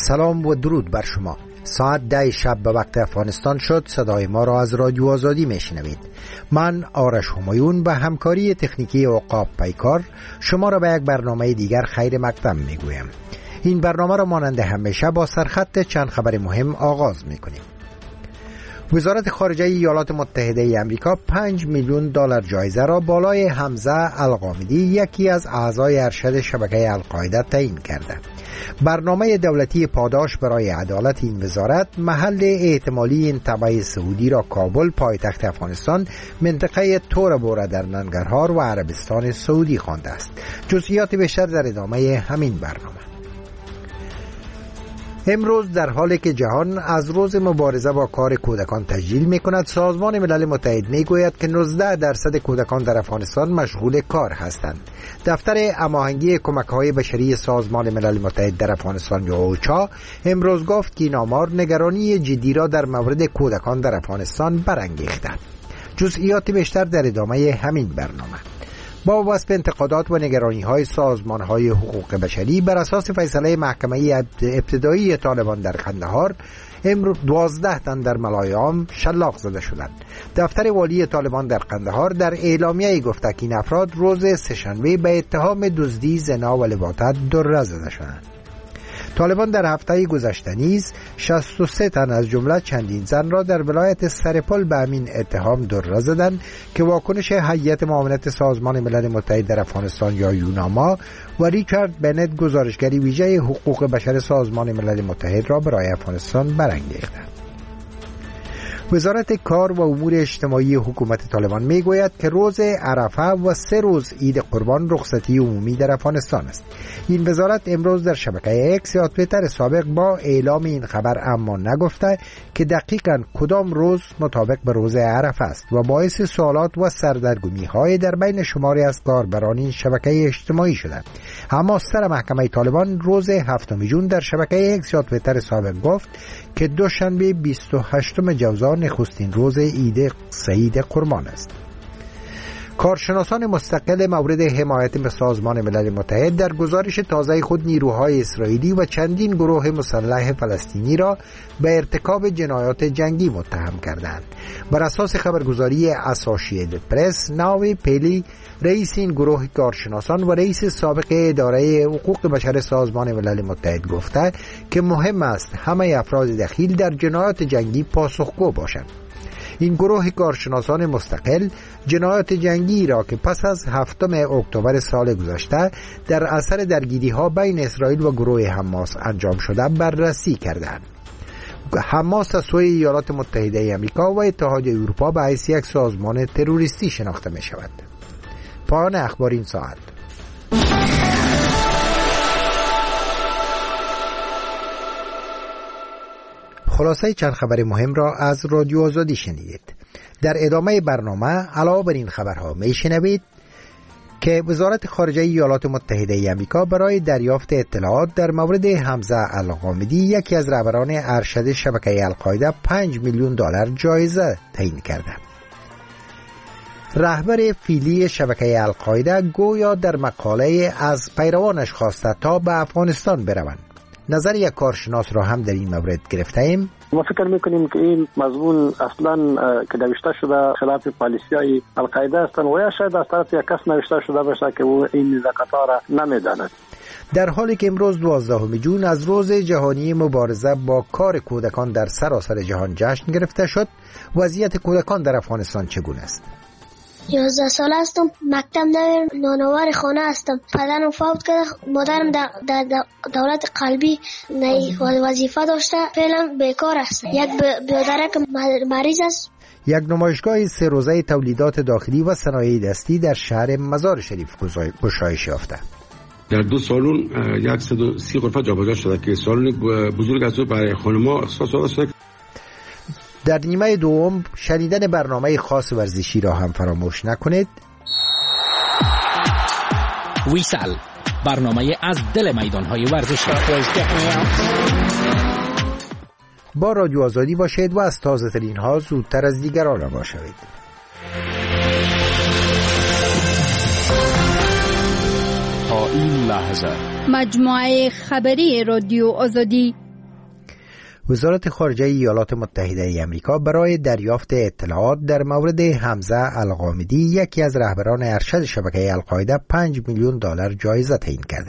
سلام و درود بر شما. ساعت 10 شب به وقت افغانستان شد. صدای ما را از رادیو آزادی میشنوید. من آرش همایون به همکاری تکنیکی عقاب پیکار شما را به یک برنامه دیگر خیر مقدم میگویم. این برنامه را مانند همیشه با سرخط چند خبر مهم آغاز میکنیم. وزارت خارجه ایالات متحده ای آمریکا 5 میلیون دلار جایزه را بالای حمزه الغامدی، یکی از اعضای ارشد شبکه القاعده، تعیین کرده. برنامه دولتی پاداش برای عدالت این وزارت محل احتمالی این تبع سعودی را کابل، پایتخت افغانستان، منطقه تور بوره در ننگرهار و عربستان سعودی خوانده است. جزئیات بیشتر در ادامه همین برنامه. امروز در حالی که جهان از روز مبارزه با کار کودکان تجلیل می کند، سازمان ملل متحد می گوید که 19% کودکان در افغانستان مشغول کار هستند. دفتر هماهنگی کمک‌های بشری سازمان ملل متحد در افغانستان یا اوچا امروز گفت که این آمار نگرانی جدی را در مورد کودکان در افغانستان برانگیخته. جزئیات بیشتر در ادامه همین برنامه. با وصف انتقادات و نگرانی‌های سازمان‌های حقوق بشری بر اساس فیصله محکمه ابتدایی طالبان در قندهار، امروز 12 تن در ملایام شلاق زده شدند. دفتر والی طالبان در قندهار در اعلامیه گفته که این افراد روز سه‌شنبه به اتهام دزدی، زنا و لواطت دره زده شدند. طالبان در هفته گذشته نیز 63 تن از جمله چندین زن را در ولایت سرپل به همین اتهام دره زدند که واکنش هیئت معاونت سازمان ملل متحد در افغانستان یا یوناما و ریچارد بنت، گزارشگری ویژه حقوق بشر سازمان ملل متحد، را برای افغانستان برانگیختند. وزارت کار و امور اجتماعی حکومت طالبان میگوید که روز عرفه و 3 روز عید قربان رخصتی عمومی در افغانستان است. این وزارت امروز در شبکه اکس یا توییتر سابق با اعلام این خبر اما نگفته که دقیقاً کدام روز مطابق به روز عرفه است و باعث سوالات و سردرگمی‌های در بین شماری از کاربران این شبکه اجتماعی شده. اما سر محکمه طالبان روز 7 ژوئن در شبکه اکس یا توییتر سابق گفت که دوشنبه 28 جوزا نخستین روز عید سعید قربان است. کارشناسان مستقل مورد حمایت به سازمان ملل متحد در گزارش تازه خود نیروهای اسرائیلی و چندین گروه مسلح فلسطینی را به ارتکاب جنایات جنگی متهم کردند. بر اساس خبرگزاری اسوشییتد پرس، ناوی پیلی، رئیس این گروه کارشناسان و رئیس سابق اداره حقوق بشر سازمان ملل متحد گفته که مهم است همه افراد دخیل در جنایات جنگی پاسخگو باشند. این گروه کارشناسان مستقل جنایات جنگی را که پس از 7 اکتبر سال گذشته در اثر درگیری‌ها بین اسرائیل و گروه حماس انجام شده بررسی کردند. حماس از سوی ایالات متحده آمریکا و اتحادیه اروپا به حیث یک سازمان تروریستی شناخته می شود. پایان اخبار این ساعت. خلاصه چند خبر مهم را از رادیو آزادی شنیدید. در ادامه برنامه علاوه بر این خبرها میشنوید که وزارت خارجه ایالات متحده ای آمریکا برای دریافت اطلاعات در مورد حمزه الغامدی، یکی از رهبران ارشد شبکه القاعده، 5 میلیون دلار جایزه تعیین کرده. رهبر فعلی شبکه القاعده گویا در مقاله از پیروانش خواسته تا به افغانستان بروند. نظر یک کارشناس را هم در این مورد گرفته ایم. ما فکر میکنیم که این مضمون اصلا که نوشته شده خلاف پالیسی‌های القاعده است و یا شاید از طرف یک کس نوشته شده باشه که او این نزاکت‌ها را نمیداند. در حالی که امروز 12 ژوئن از روز جهانی مبارزه با کار کودکان در سراسر جهان جشن گرفته شد، وضعیت کودکان در افغانستان چگونه است؟ 11 ساله هستم، مکتب نمیرم، نانوار خانه هستم. پدرم فوت کرده، مادرم در دولت قلبی وظیفه داشته، فعلا بیکار است. یک برادر که مریض است. یک نمایشگاه 3 روزه تولیدات داخلی و صنایع دستی در شهر مزار شریف گشایش یافته. در 2 سالن 130 غرفه جابجا شده که سالن بزرگ است برای خانم‌ها اختصاص شده. در نیمه دوم شنیدن برنامه خاص ورزشی را هم فراموش نکنید. ویسل، برنامه از دل میدان‌های ورزشی. با رادیو آزادی باشید و از تازه ترین ها زودتر از دیگران آگاه شوید. تا این لحظه مجموعه خبری رادیو آزادی وزارت خارجه ایالات متحده ای آمریکا برای دریافت اطلاعات در مورد حمزه الغامدی، یکی از رهبران ارشد شبکه القاعده، $5 میلیون جایزه تعیین کرده.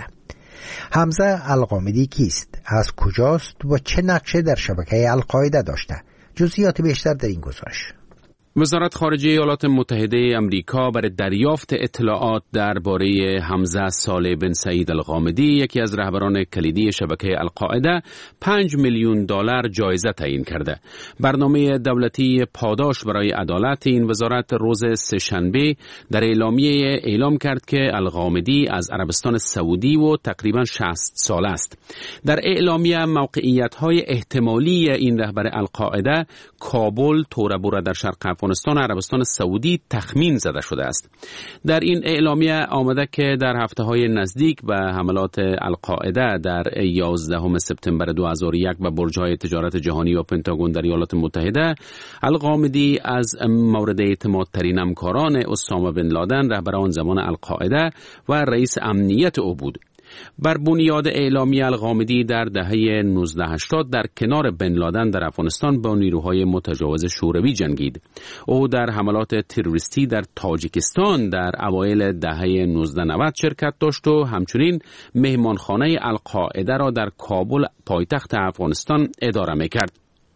حمزه الغامدی کیست؟ از کجاست و چه نقشی در شبکه القاعده داشته؟ جزئیات بیشتر در این گزارش. وزارت خارجه ایالات متحده آمریکا برای دریافت اطلاعات درباره حمزه صالح بن سعید الغامدی، یکی از رهبران کلیدی شبکه القاعده، $5 میلیون جایزه تعیین کرده. برنامه دولتی پاداش برای عدالت این وزارت روز سه‌شنبه در اعلامیه اعلام کرد که الغامدی از عربستان سعودی و تقریبا 60 ساله است. در اعلامیه موقعیت‌های احتمالی این رهبر القاعده، کابل، تورا بورا در شرق افغانستان، عربستان سعودی تخمین زده شده است. در این اعلامیه آمده که در هفته‌های نزدیک به حملات القاعده در 11 سپتامبر 2001 به برج‌های تجارت جهانی و پنتاگون در ایالات متحده، الغامدی از مورد اعتماد ترین همکاران اسامه بن لادن، رهبر آن زمان القاعده و رئیس امنیت او بود. بر بنیاد اعلامیه الغامدی در دهه 1980 در کنار بن لادن در افغانستان با نیروهای متجاوز شوروی جنگید. او در حملات تروریستی در تاجیکستان در اوایل دهه 1990 شرکت داشت و همچنین مهمانخانه القاعده را در کابل پایتخت افغانستان اداره می‌کرد.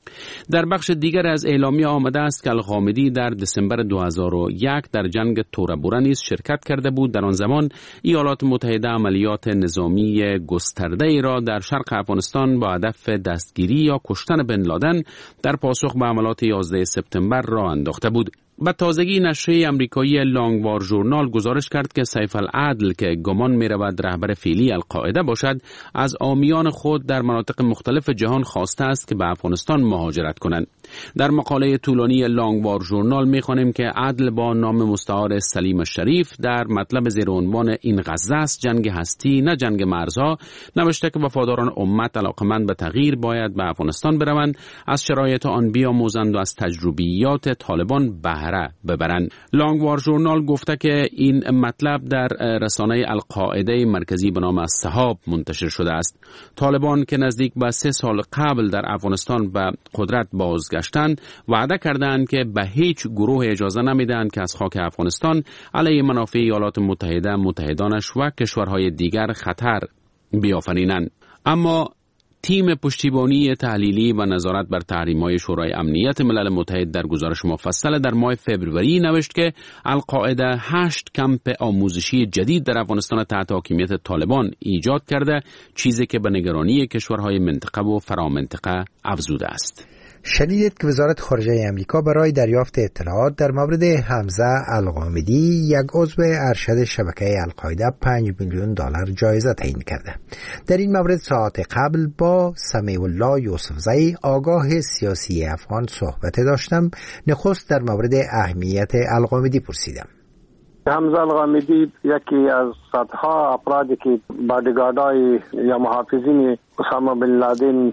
در بخش دیگر از اعلامیه آمده است که الغامدی در دسامبر 2001 در جنگ تورا بورا نیز شرکت کرده بود. در آن زمان ایالات متحده عملیات نظامی گسترده ای را در شرق افغانستان با هدف دستگیری یا کشتن بن لادن در پاسخ به حملات 11 سپتامبر راه انداخته بود. به تازگی نشریه امریکایی لانگوار ژورنال گزارش کرد که سیف العدل که گمان می رود رهبر فعلی القاعده باشد، از عامیان خود در مناطق مختلف جهان خواسته است که به افغانستان مهاجرت کنند. در مقاله طولانی لانگوار ژورنال می خوانیم که عدل با نام مستعار سلیم شریف در مطلب زیر عنوان این غزه است جنگ هستی نه جنگ مرزها نوشته که وفاداران امت علاقمند به تغییر باید به افغانستان بروند، از شرایط آن بیاموزند و از تجربیات طالبان بهره ببرند. لانگوار ژورنال گفته که این مطلب در رسانه القاعده مرکزی به نام السحاب منتشر شده است. طالبان که نزدیک به 3 سال قبل در افغانستان به قدرت بازگشتند، وعده کردند که به هیچ گروه اجازه نمیدهند که از خاک افغانستان علیه منافع ایالات متحده، متحدانش و کشورهای دیگر خطر بیافرینند. اما تیم پشتیبانی تحلیلی و نظارت بر تحریم‌های شورای امنیت ملل متحد در گزارش مفصل در ماه فوریه نوشت که القاعده 8 کمپ آموزشی جدید در افغانستان تحت حاکمیت طالبان ایجاد کرده، چیزی که به نگرانی کشورهای منطقه و فرامنطقه افزوده است. شنیدید که وزارت خارجه آمریکا برای دریافت اطلاعات در مورد حمزه الغامدی، یک عضو ارشد شبکه القاعده، $5 میلیون جایزه تعیین کرده. در این مورد ساعت قبل با سمیع الله یوسفزئی، آگاه سیاسی افغان، صحبت داشتم. نخست در مورد اهمیت الغامدی پرسیدم. حمزه الغامدی یکی از صدها افرادی که بادیگاردای یا محافظین اسامه بن لادن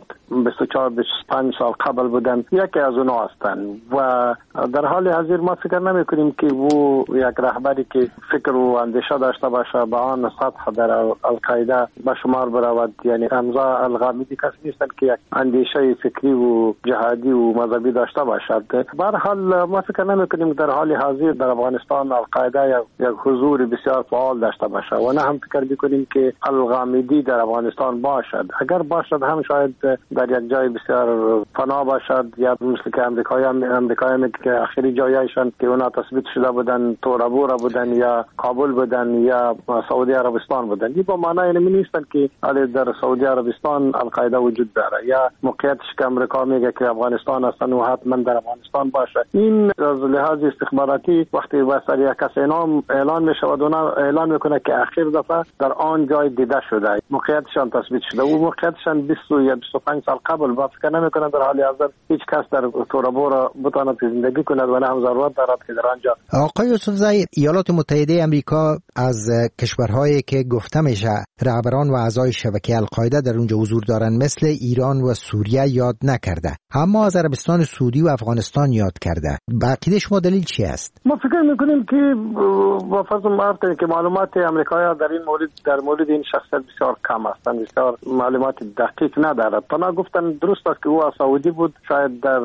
24-25 سال قبل بودن، یکی از اونها هستند و در حال حاضر ما فکر نمی کنیم که او یک رهبری که فکر و اندیشه داشته باشه به آن سطح در القاعده به شمار برود. یعنی حمزه الغامدی کسی نیستند که یک اندیشه فکری و جهادی و مذهبی داشته باشد. به هر حال ما فکر نمی کنیم در حال حاضر در افغانستان القاعده یک حضور بسیار فعال داشته باشه و نه هم فکر می‌کنیم که الغامدی در افغانستان باشد. اگر باشد هم شاید در یک جای بسیار فنا باشد، یا مثل که امریکایی که آخری جایشان که اونا تثبیت شده بودن تورا بورا بودن یا کابل بودن یا سعودی عربستان بودن. این با معنی اینمی نیستن که در سعودی عربستان القاعده وجود داره یا موقعیتش که امریکا میگه که افغانستان هستن و حتما در افغانستان باشه. این از لحاظ استخباراتی وقتی واسه یک کسی اعلان میشه و اونا اعلان میکنه که اخیر دفعه در آن جای دیده شده، موقعیتشان تثبیت شده و موقعیتشان 20 یا 25 سال قبل، با فکر نمیکنم در حال حاضر هیچ کس در تورا بورا بتواند زندگی کند و نه هم ضرورت دارد که در آنجا. آقای یوسفزئی، ایالات متحده آمریکا از کشورهایی که گفته میشه رهبران و اعضای شبکه القاعده در اونجا حضور دارن مثل ایران و سوریه یاد نکرده، اما از عربستان سعودی و افغانستان یاد کرده. عقیده شما دلیل چی است؟ ما فکر میکنیم که با فرض که معلومات امریکایی در این مورد این شخصیت بسیار کم هستند، بسیار معلومات اطلاعات دقیق ندارد. تنها گفتن درست است که او سعودی بود، شاید در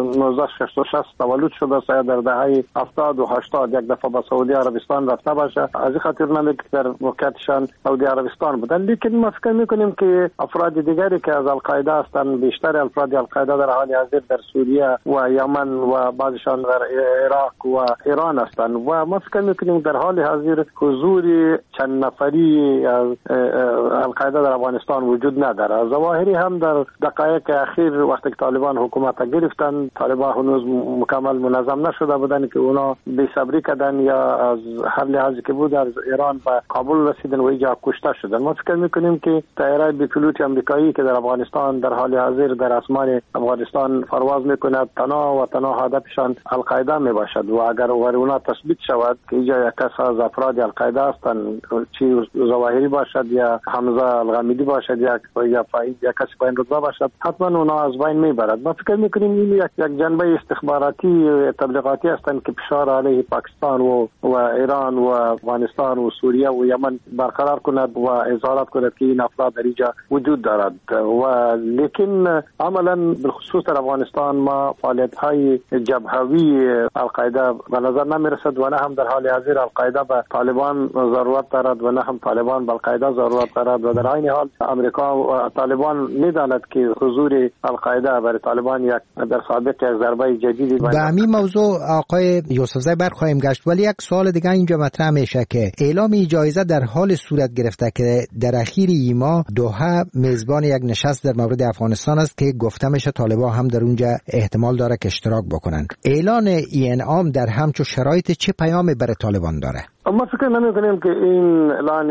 1966 تولد شده، شاید در دهه 70 و 80 یک دفعه به سعودی عربستان رفته باشه. از این خاطر نمیگه که در موقعیتشان سعودی عربستان بودن. لیکن ما فکر میکنیم که افراد دیگری که از القاعده هستند، بیشتر افراد القاعده در حال حاضر در سوریه و یمن و بعضشان در عراق و ایران هستند و ما فکر میکنیم در حال حاضر حضور چند نفری از القاعده در افغانستان وجود نداره. ظواهری هم در دقایق اخیر وقتی که طالبان حکومت گرفتن، طالبان هنوز مکمل منظم نشده بودن که اونا بی‌صبری کردن یا از هر لحاظی که بود از ایران به کابل رسیدن و اینجا کشته شدن. ما فکر میکنیم که طیاره بی‌پیلوت آمریکایی که در افغانستان در حال حاضر در اسمان افغانستان پرواز میکند، تنها هدفشان القاعده میباشد و اگر اونا تثبیت شود که اینجا یک کس از افراد القاعده هستند، چی ظواهری باشد یا حمزه الغامدی باشد یا فایز یا کسی با این رتبه باشد، حتما اونا از بین میبرد. ما فکر میکنیم این یک جنبه استخباراتی تبلیغاتی هستند که فشار علیه پاکستان و ایران و افغانستان و سوریه و یمن برقرار کند و اظهارات کند که این افراد در اینجا وجود دارد. و لیکن عملا بالخصوص در افغانستان ما فعالیت های جبهوی القاعده به نظر نمیرسد و نه هم در حال حاضر القاعده به طالبان ضرورت دارد و نه هم طالبان به القاعده ضرورت دارد و در این حال امریکا و طالبان میداند که حضور القاعده برای طالبان یک در سابق یک ضربه جدیدی به همین موضوع آقای یوسفزی برخواهیم گشت، ولی یک سوال دیگه اینجا مطرح میشه که اعلام جایزه در حال صورت گرفته که در اخیر ایما دوحه میزبان یک نشست در مورد افغانستان است که گفته میشه طالبان هم در اونجا احتمال داره که اشتراک بکنن. اعلان این انعام در همچون شرایط چه پیامی برای طالبان داره؟ ما فکر نمی‌کنیم که این اعلان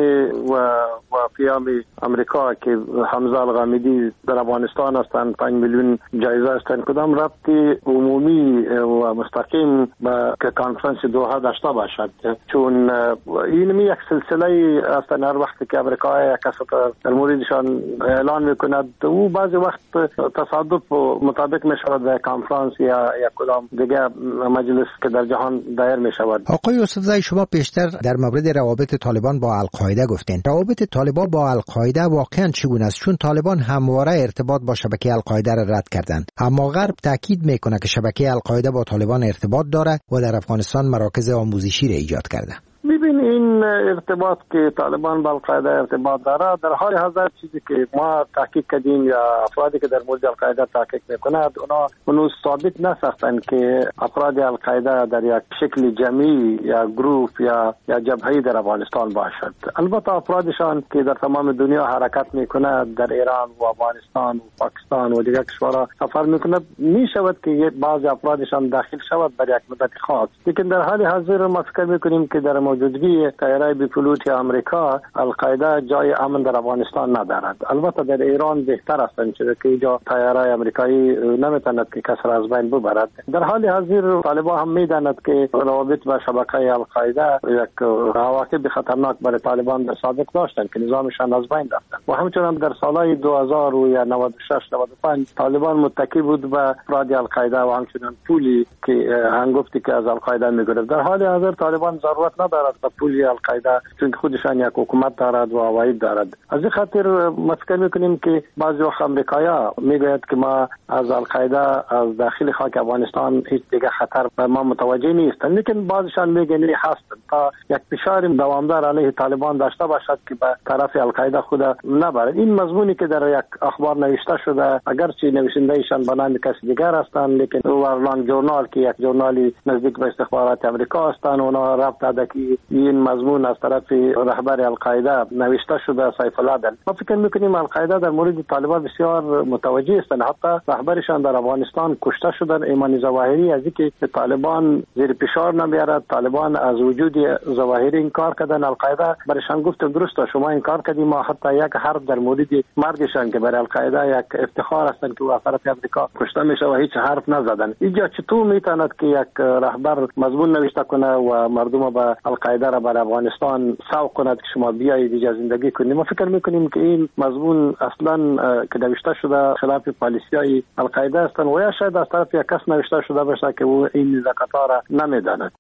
و پیام امریکا که حمزه الغامدی در افغانستان هستند 5 میلیون جایزه هستند کدام ربطی عمومی و مستقیم به کنفرانس دوحه داشته باشد، چون این یک سلسله هستند. هر وقت که امریکا یک کس در موردشان اعلان میکند او بعضی وقت تصادف مطابق میشود به کنفرانس یا کدام دیگه مجلس که در جهان دایر میشود. آقای یوسفزی، شما پیشتر در مورد روابط طالبان با القاعده گفتین. روابط طالبان با القاعده واقعا چگونه است؟ چون طالبان همواره ارتباط با شبکه القاعده را رد کردند، اما غرب تاکید میکنه که شبکه القاعده با طالبان ارتباط داره و در افغانستان مراکز آموزشی را ایجاد کرده. ببین این ارتباط که طالبان با القاعده ارتباط داره در حال حاضر چیزی که ما تحقیق کردیم یا افرادی که در مورد القاعده تحقیق میکنند اونا هنوز ثابت نساختند که افراد القاعده در یک شکل جمعی یا گروپ یا جبهه‌ای در افغانستان باشد. البته افرادشان که در تمام دنیا حرکت میکنند، در ایران و افغانستان و پاکستان و دیگر کشورها سفر میکنند، میشود که بعضی افرادشان داخل شود برای یک مدت خاص. لیکن در حال حاضر ما فکر میکنیم که در موجودگی طیاره بی‌پیلوت آمریکا القاعده جای امن در افغانستان ندارد. البته در ایران بهتر است چون که اینجا طیاره آمریکایی نمیتواند که کس را از بین ببرد. در حال حاضر طالبان هم میداند که روابط با شبکه القاعده یک عواقب خطرناک برای طالبان در سابق داشتند که نظامشان از بین رفت و همچنین در سالهای 2000 و 96 95 طالبان متکی بود به افراد القاعده و همچنین پولی که هنگفتی که از القاعده میگرفت. در حال حاضر طالبان ضرورت ندارد به پول القاعده چون خودشان یک حکومت دارد و عواید دارد. از این خاطر ما فکر میکنیم که بعضی وقت امریکایا میگوید که ما از القاعده از داخل خاک افغانستان هیچ دیگه خطر به ما متوجه نیستند، لیکن بعضیشان میگن هستند تا یک فشار دوامدار علیه طالبان داشته باشد که به طرف القاعده خود نبرد. این مضمونی که در یک اخبار نوشته شده اگرچه نویسنده ایشان به نام کسی دیگر هستند، لیکن ورلانگ جورنال که یک ژورنالی نزدیک به استخبارات امریکا هستند اونا ربط داده که این مضمون از طرف رهبر القاعده نوشته شده سیف العدل. ما فکر میکنیم القاعده در مورد طالبان بسیار متوجه هستند. حتی رهبرشان در افغانستان کشته شدن. ایمان ظواهری از اینکه طالبان زیر فشار نمیارد، طالبان از وجود ظواهری انکار کردن. القاعده برشان گفت درست شما انکار کردیم، ما حتی یک حرف در مورد مرگشان که برای القاعده یک افتخار هستند که از طرف امریکا کشته میشه و هیچ حرف نزدن. اینجا چطور میتواند که یک رهبر مضمون نوشته کنه و مردم با القاعده را برای افغانستان سوق کند که شما بیایید اینجا زندگی کنید؟ ما فکر میکنیم که این مضمون اصلا که نوشته شده خلاف پالیسی‌های القاعده است و یا شاید از طرف یک کس نوشته شده باشه که او این نزاکت‌ها را نمیداند.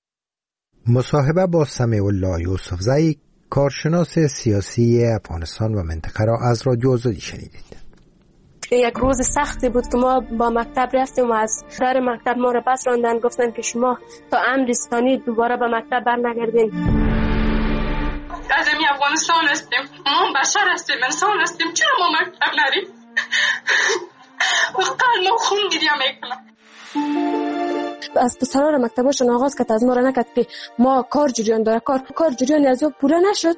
مصاحبه با سمیع الله یوسفزی، کارشناس سیاسی افغانستان و منطقه را از رادیو آزادی شنیدید. یک روز سختی بود که ما با مکتب رفتیم و از در مکتب ما را پس راندن، گفتن که شما تا امر ثانی دوباره به مکتب برنگردین. از این افغانستان هستیم، ما بشر هستیم، انسان هستیم، چرا ما مکتب نریم؟ و قلب و خون گریه میکنم. از پسران مکتباشون آغاز کرد، از ما را نکرد که ما کار جریان داره، کار جریانی از او پوره نشد.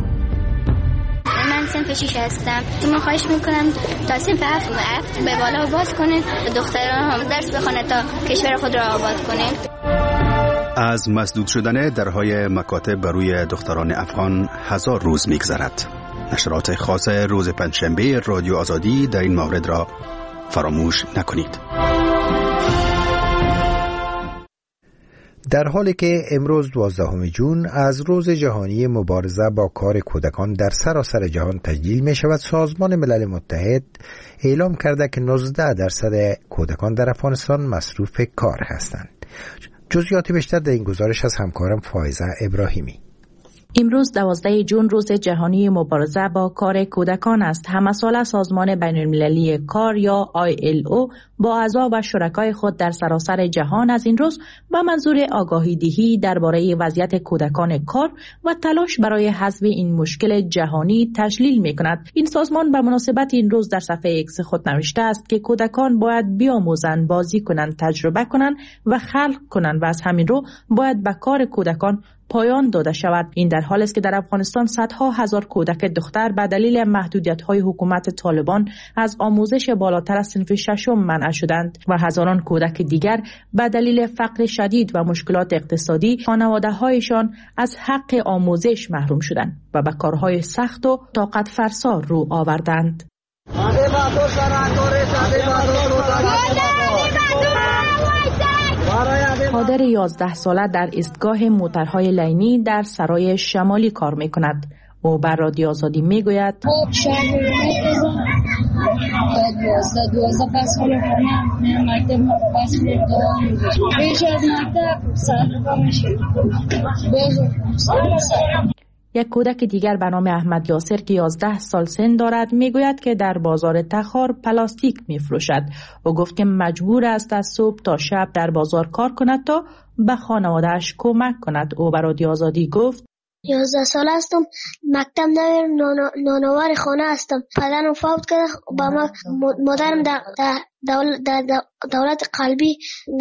من صنف 6 هستم. شما خواهش میکنم تا صنف 7 به بالا باز کنید، دختران هم درس بخونه تا کشور خود را آباد کنید. از مسدود شدن درهای مکاتب بر روی دختران افغان 1000 روز میگذرد. نشرات خاص روز پنجشنبه رادیو آزادی در این مورد را فراموش نکنید. در حالی که امروز 12 جون از روز جهانی مبارزه با کار کودکان در سراسر جهان تجلیل می شود، سازمان ملل متحد اعلام کرده که 19% کودکان در افغانستان مصروف کار هستند. جزئیات بیشتر در این گزارش از همکارم فائزه ابراهیمی. امروز 12 جون روز جهانی مبارزه با کار کودکان است. همساله سازمان بین‌المللی کار یا ILO با اعضا و شرکای خود در سراسر جهان از این روز با منظور آگاهی دهی درباره وضعیت کودکان کار و تلاش برای حذف این مشکل جهانی تجلیل می‌کند. این سازمان به مناسبت این روز در صفحه ایکس خود نوشته است که کودکان باید بیاموزند، بازی کنند، تجربه کنند و خلق کنند و از همین رو باید به کار کودکان پایان داده شود. این در حالی است که در افغانستان صدها هزار کودک دختر به دلیل محدودیت‌های حکومت طالبان از آموزش بالاتر از صنف 6 منع شدند و هزاران کودک دیگر به دلیل فقر شدید و مشکلات اقتصادی خانواده‌هایشان از حق آموزش محروم شدند و به کارهای سخت و طاقت فرسا رو آوردند. قادر 11 ساله در ایستگاه موترهای لینی در سرای شمالی کار می کند. او بر رادیو آزادی می گوید یک کودک دیگر به نام احمد یاسر که 11 سال سن دارد میگوید که در بازار تخار پلاستیک میفروشد. او گفت که مجبور است از صبح تا شب در بازار کار کند تا به خانواده‌اش کمک کند. او به رادیو آزادی گفت 11 سال هستم، مکتب نمیرم، نانوار خانه هستم. پدرم فوت کرده، با ما مادرم در دولت قلبی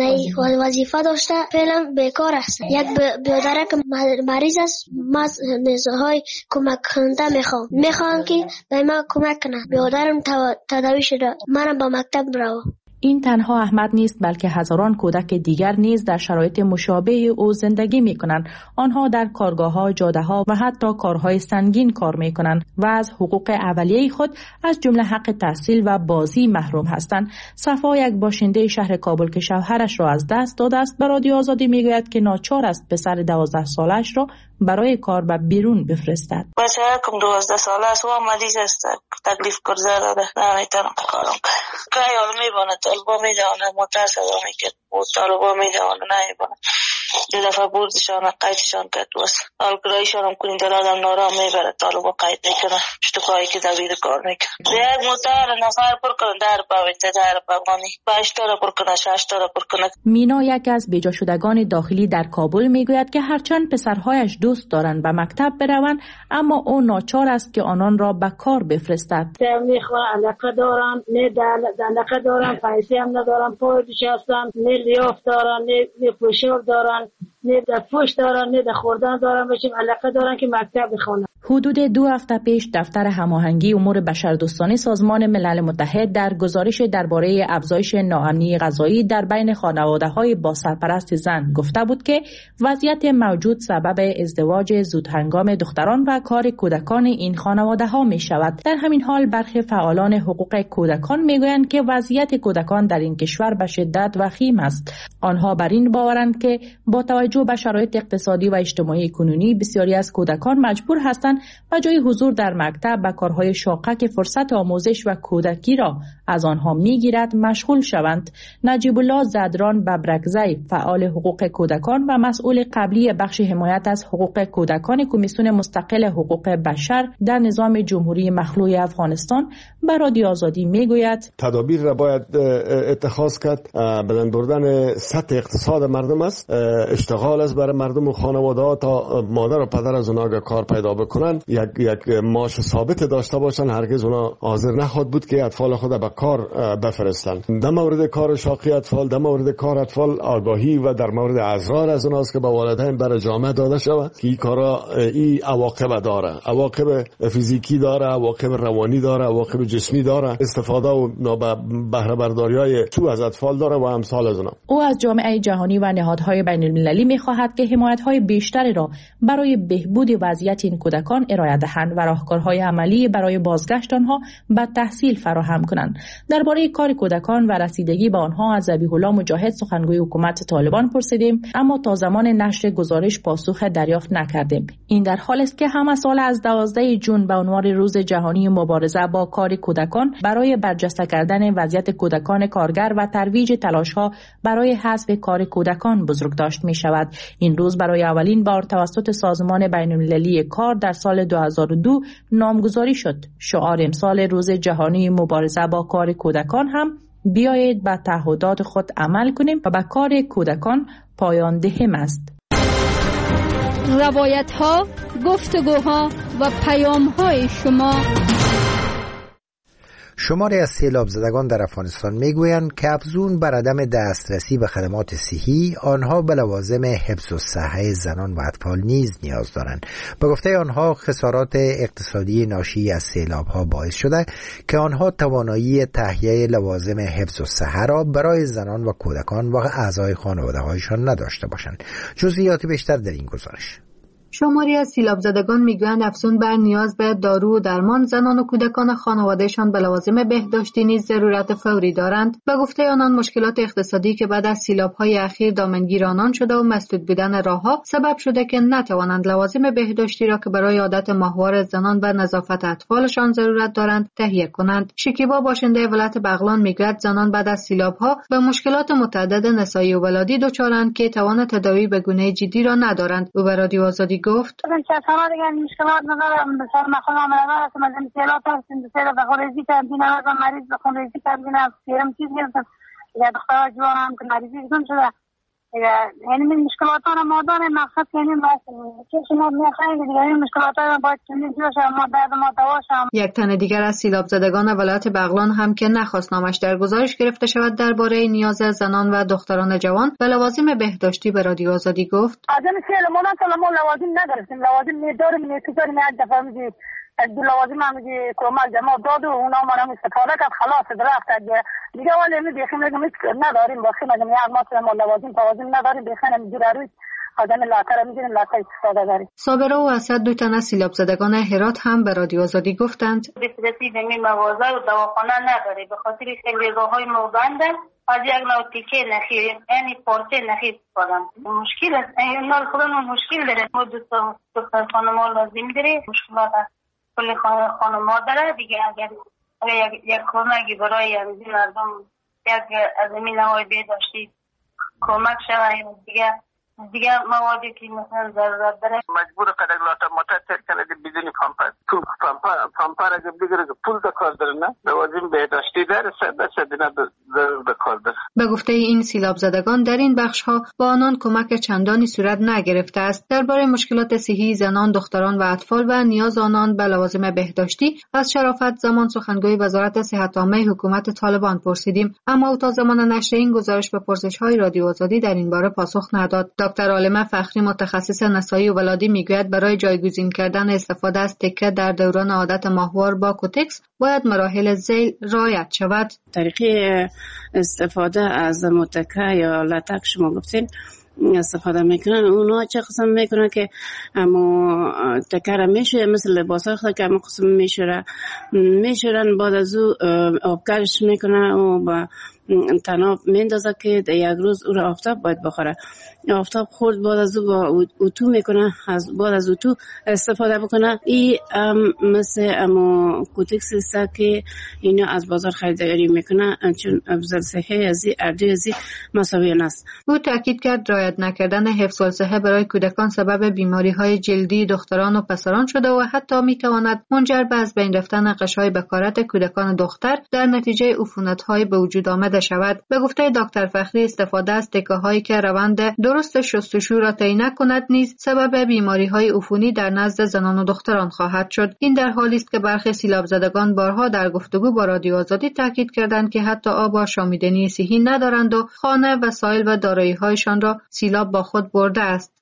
وظیفه داشته، فعلا بیکار است. یک برادر که مریض است، ما نزهای کمک کننده میخوام که به ما کمک کنه. برادرم تداوی شده، منم با مکتب برم. این تنها احمد نیست، بلکه هزاران کودک دیگر نیز در شرایط مشابه او زندگی می کنند. آنها در کارگاه‌ها، جاده‌ها و حتی کارهای سنگین کار می کنند و از حقوق اولیه خود از جمله حق تحصیل و بازی محروم هستند. صفا، یک باشنده شهر کابل که شوهرش را از دست داده است، به رادیو آزادی می گوید که ناچار است پسر 12 سالش را برای کار به بیرون بفرستد. بچه‌کم 12 ساله است و مریض است، تکلیف کرده داره، نمیتونه کارم کنه. حال میبونه، طالبا میدونه، مترسه میکرد، طالبا میدونه، نمیبونه. یه دفعه بردشان، قیدشان کرد واسه. حال کرایشان هم کنید در آدم نارام میبره، طالبا قید میکنه. اشتکایی که دوید کار میکنه. یک موتر نفر پر کنه، در باویته، در باوانی. 5 تا را پر کنه، 6 تا را پر کنه. مینا، یک از بیجا شدگان داخلی در کابل میگوید که هرچند پسرهایش دوست دارند به مکتب بروند، اما او ناچار است که آنان را به کار بفرستد. میخوان علاقه دارن، نه علاقه دارن، پیسه هم ندارن، پای هستن، نه لیاف دارن، نه پوشاک دارن، نه دفوش دارن، نه خوردن دارن، بچه علاقه دارن که مکتب بخونن. حدود 2 هفته پیش دفتر هماهنگی امور بشردوستانه سازمان ملل متحد در گزارش درباره افزایش ناامنی غذایی در بین خانواده‌های با سرپرست زن گفته بود که وضعیت موجود سبب ازدواج زودهنگام دختران و کار کودکان این خانواده‌ها می‌شود. در همین حال برخی فعالان حقوق کودکان می‌گویند که وضعیت کودکان در این کشور به شدت وخیم است. آنها بر این باورند که با توجه به شرایط اقتصادی و اجتماعی کنونی بسیاری از کودکان مجبور هستند و جای حضور در مکتب به کارهای شاقه که فرصت آموزش و کودکی را از آنها میگیرد مشغول شوند. نجیب الله زدران ببرکزی، فعال حقوق کودکان و مسئول قبلی بخش حمایت از حقوق کودکان کمیسیون مستقل حقوق بشر در نظام جمهوری مخلوع افغانستان، به رادیو آزادی میگوید تدابیر را باید اتخاذ کرد. بلند بردن سطح اقتصاد مردم است، اشتغال است برای مردم و خانواده ها تا مادر و پدر از اونها کار پیدا بکنن، یک معاش ثابت داشته باشن. هرگز اونها حاضر نخواهد بود که اطفال خود به کار بفرستن. در مورد کار شاقی اطفال، در مورد کار اطفال آگاهی و در مورد ازرار از اوناست که به والدین برای جامعه داده شود که این کارا این عواقب داره، عواقب فیزیکی داره، عواقب روانی داره، عواقب جسمی داره، استفاده و بهره برداری‌های تو از اطفال داره و امثال از اونها. او از جامعه جهانی و نهادهای بین المللی می‌خواهد که حمایت‌های بیشتری را برای بهبود وضعیت این کودکان ارائه دهند و راهکارهای عملی برای بازگشت آنها به تحصیل فراهم کنند. درباره کار کودکان و رسیدگی به آنها از ذبیح الله مجاهد، سخنگوی حکومت طالبان، پرسیدیم، اما تا زمان نشر گزارش پاسخ دریافت نکردیم. این در حالی است که همه سال از 12 جون به عنوان روز جهانی مبارزه با کار کودکان برای برجسته کردن وضعیت کودکان کارگر و ترویج تلاش‌ها برای حذف کار کودکان بزرگداشت می‌شود. این روز برای اولین بار توسط سازمان بین‌المللی کار در سال 2002 نامگذاری شد. شعار امسال روز جهانی مبارزه با کار کودکان هم بیایید به تعهدات خود عمل کنیم و به کار کودکان پایان دهیم است. روایت‌ها، گفتگوها و پیام‌های شما. شماری از سیلاب زدگان در افغانستان میگویند که افزون بر عدم دسترسی به خدمات صحی، آنها به لوازم حفظ الصحه زنان و اطفال نیز نیاز دارند. به گفته آنها خسارات اقتصادی ناشی از سیلاب ها باعث شده که آنها توانایی تهیه لوازم حفظ الصحه را برای زنان و کودکان و اعضای خانواده هایشان نداشته باشند. جزئیات بیشتر در این گزارش. شماری از سیلاب زدگان میگویند افزون بر نیاز به دارو و درمان، زنان و کودکان خانوادهشان به لوازم بهداشتی نیز ضرورت فوری دارند. به گفته آنان مشکلات اقتصادی که بعد از سیلاب‌های اخیر دامنگیر آنان شده و مسدود بودن راه‌ها سبب شده که نتوانند لوازم بهداشتی را که برای عادت ماهوار زنان و نظافت اطفالشان ضرورت دارند تهیه کنند. شکیبا باشنده ولایت بغلان میگوید زنان بعد از سیلاب‌ها به مشکلات متعدد نسایی و ولادی دچارند که توان تداوی به گونه جدی را ندارند. او به رادیو آزادی گفت که شما دیگه مشکلات ندارم، مثلا مخالم عملات هستم، از سیلاب هستم، سیلاب خونریزی کردیم، از مریض خونریزی کردیم، سیرم چیز گرفتم، یا دختر جوانم که مریضی گم شده، یعنی من مشکلات ها ما داریم، مقصد یعنی چه شما میخواهید دیگه این مشکلات ها باید چنین جوش ما درد ما دواشم. یک تن دیگر از سیلاب زدگان ولایت بغلان هم که نخواست نامش در گزارش گرفته شود درباره نیاز زنان و دختران جوان به لوازم بهداشتی به رادیو آزادی گفت از این سیل ما لوازم نداریم، لوازم می‌داریم، می‌تونیم یک دفعه میگی از دو لوازم هم میگی کمک جمع داد و اونا ما هم استفاده کرد، خلاص درخت دیگه ولی می‌بیخیم نداریم، باقی مگه یک ما لوازم نداریم، بخنم جوری آدم لاکر می‌گیریم، لاکر استفاده داریم. صابره و اسد دو تن از سیلاب زدگان هرات هم به رادیو آزادی گفتند دسترسی به مغازه و دواخانه نداره، به خاطر خیلی راههای موبنده از یک نوع تیکه نخی یعنی پارچه نخی استفاده مشکل است. اینا خودمون مشکل داره، ما دختر خانم‌ها لازم داره، مشکلات است کل خانم‌ها داره دیگه. اگر یک کمکی برای این مردم یک از این نوع بهداشتی کمک شود دیگه موادی که مثلا ضرورت داره مجبور قدر لاتا متاثر کنه بدون پامپر اگه بگیره که پول کار داره نه لوازم بهداشتی داره صد نه ضرور کار داره. به گفته این سیلاب زدگان در این بخش ها با آنان کمک چندانی صورت نگرفته است. درباره مشکلات صحی زنان، دختران و اطفال و نیاز آنان به لوازم بهداشتی از شرافت زمان سخنگوی وزارت صحت عامه حکومت طالبان پرسیدیم، اما او تا زمان نشر این گزارش به پرسش‌های رادیو آزادی در این باره پاسخ نداد. دکتر عالمه فخری متخصص نسایی و ولادی میگوید برای جایگزین کردن استفاده از تکه در دوران عادت ماهوار با کوتکس باید مراحل ذیل رعایت شود. طریقه استفاده از متکه یا لاتک شما گفتین استفاده میکنن. اونا چه قسم میکنن که اما تکر میشه مثل لباس ها که اما قسم میشورن بعد از او آبکرش میکنن و با تناب میندازه که در یک روز او را آفتاب باید بخوره. آفتاب خورد بعد از او با اتو میکنه، بعد از اتو استفاده بکنه. این مثل اما کوتکس است که اینا از بازار خریداری میکنه چون افضل صحه از اردی از مساوی است. او تاکید کرد رعایت نکردن حفظ الصحه برای کودکان سبب بیماری های جلدی دختران و پسران شده و حتی میتواند منجر به از بین رفتن قشای بکارت کودکان دختر در نتیجه عفونت های به وجود آمده شود. به گفته دکتر فخری استفاده از تکه هایی که روند درست شستشو را طی نکند نیز سبب بیماری های عفونی در نزد زنان و دختران خواهد شد. این در حالی است که برخی سیلاب زدگان بارها در گفتگو با رادیو آزادی تاکید کردند که حتی آب و آشامیدنی صحی ندارند و خانه، وسایل و دارایی هایشان را سیلاب با خود برده است.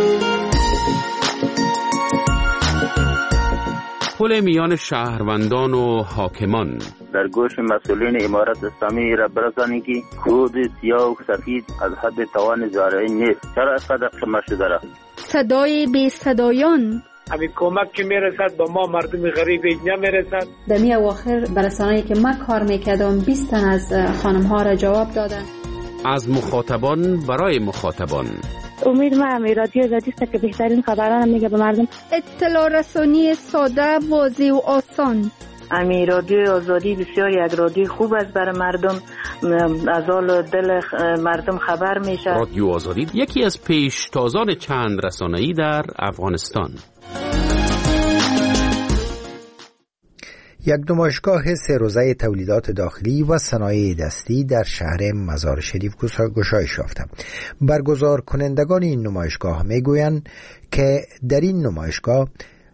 پل میان شهروندان و حاکمان در گوش مسئولین امارت اسلامی را برسانید که کود سیاه و سفید از حد توان زارعین نیست. چرا اینقدر کم شده را؟ صدای بی صدایان همین کمک که میرسد با ما مردم غریب نمیرسد. دمی اواخر برسانه‌ای که من کار میکردم 20 تن از خانم ها را جواب دادن. از مخاطبان برای مخاطبان. امید ما رادیو آزادی است که بهترین خبران میگه به مردم. اطلاع رسانی ساده، واضح و آسان. رادیو آزادی بسیار یک رادیو خوب است برای مردم، از حال دل مردم خبر میشه. رادیو آزادی یکی از پیشتازان چند رسانه‌ای در افغانستان. یک نمایشگاه 3 روزه تولیدات داخلی و صنایع دستی در شهر مزار شریف گشایش یافت. برگزار کنندگان این نمایشگاه میگویند که در این نمایشگاه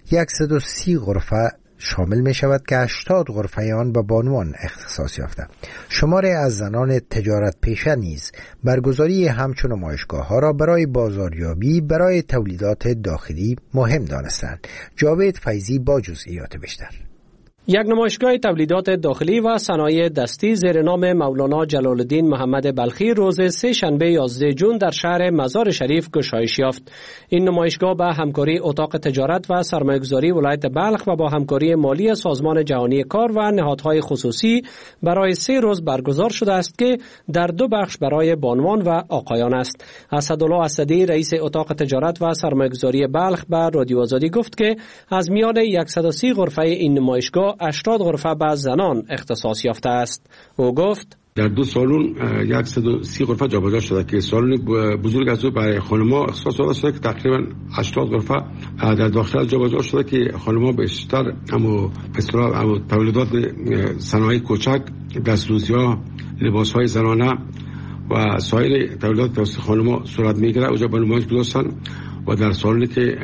130 غرفه شامل می شود که 80 غرفه آن به بانوان اختصاص یافته. شماری از زنان تجارت پیشه نیز برگزاری همچون نمایشگاه ها را برای بازاریابی برای تولیدات داخلی مهم دانستند. جاوید فیضی با جزئیات بیشتر. یک نمایشگاه تولیدات داخلی و صنایع دستی زیر نام مولانا جلال الدین محمد بلخی روز 3 شنبه 11 جون در شهر مزار شریف گشایش یافت. این نمایشگاه با همکاری اتاق تجارت و سرمایه‌گذاری ولایت بلخ و با همکاری مالی سازمان جهانی کار و نهادهای خصوصی برای 3 روز برگزار شده است که در 2 بخش برای بانوان و آقایان است. اسدالله اسدی رئیس اتاق تجارت و سرمایه‌گذاری بلخ به رادیو آزادی گفت که از میان 130 غرفه این نمایشگاه 80 غرفه به زنان اختصاص یافته است. او گفت در 2 سالن 130 غرفه جابجا شده که سالن بزرگ از او برای خانم‌ها اختصاص داده شده که تقریبا 80 غرفه در داخل جابجا شده که خانم‌ها بیشتر اما تولیدات صنایع کوچک، دست‌دوزی‌ها، لباس‌های زنانه و سایر تولیدات توسط خانم‌ها صورت می‌گیرد. اونجا به نمایش گذاشتن و در سالنی که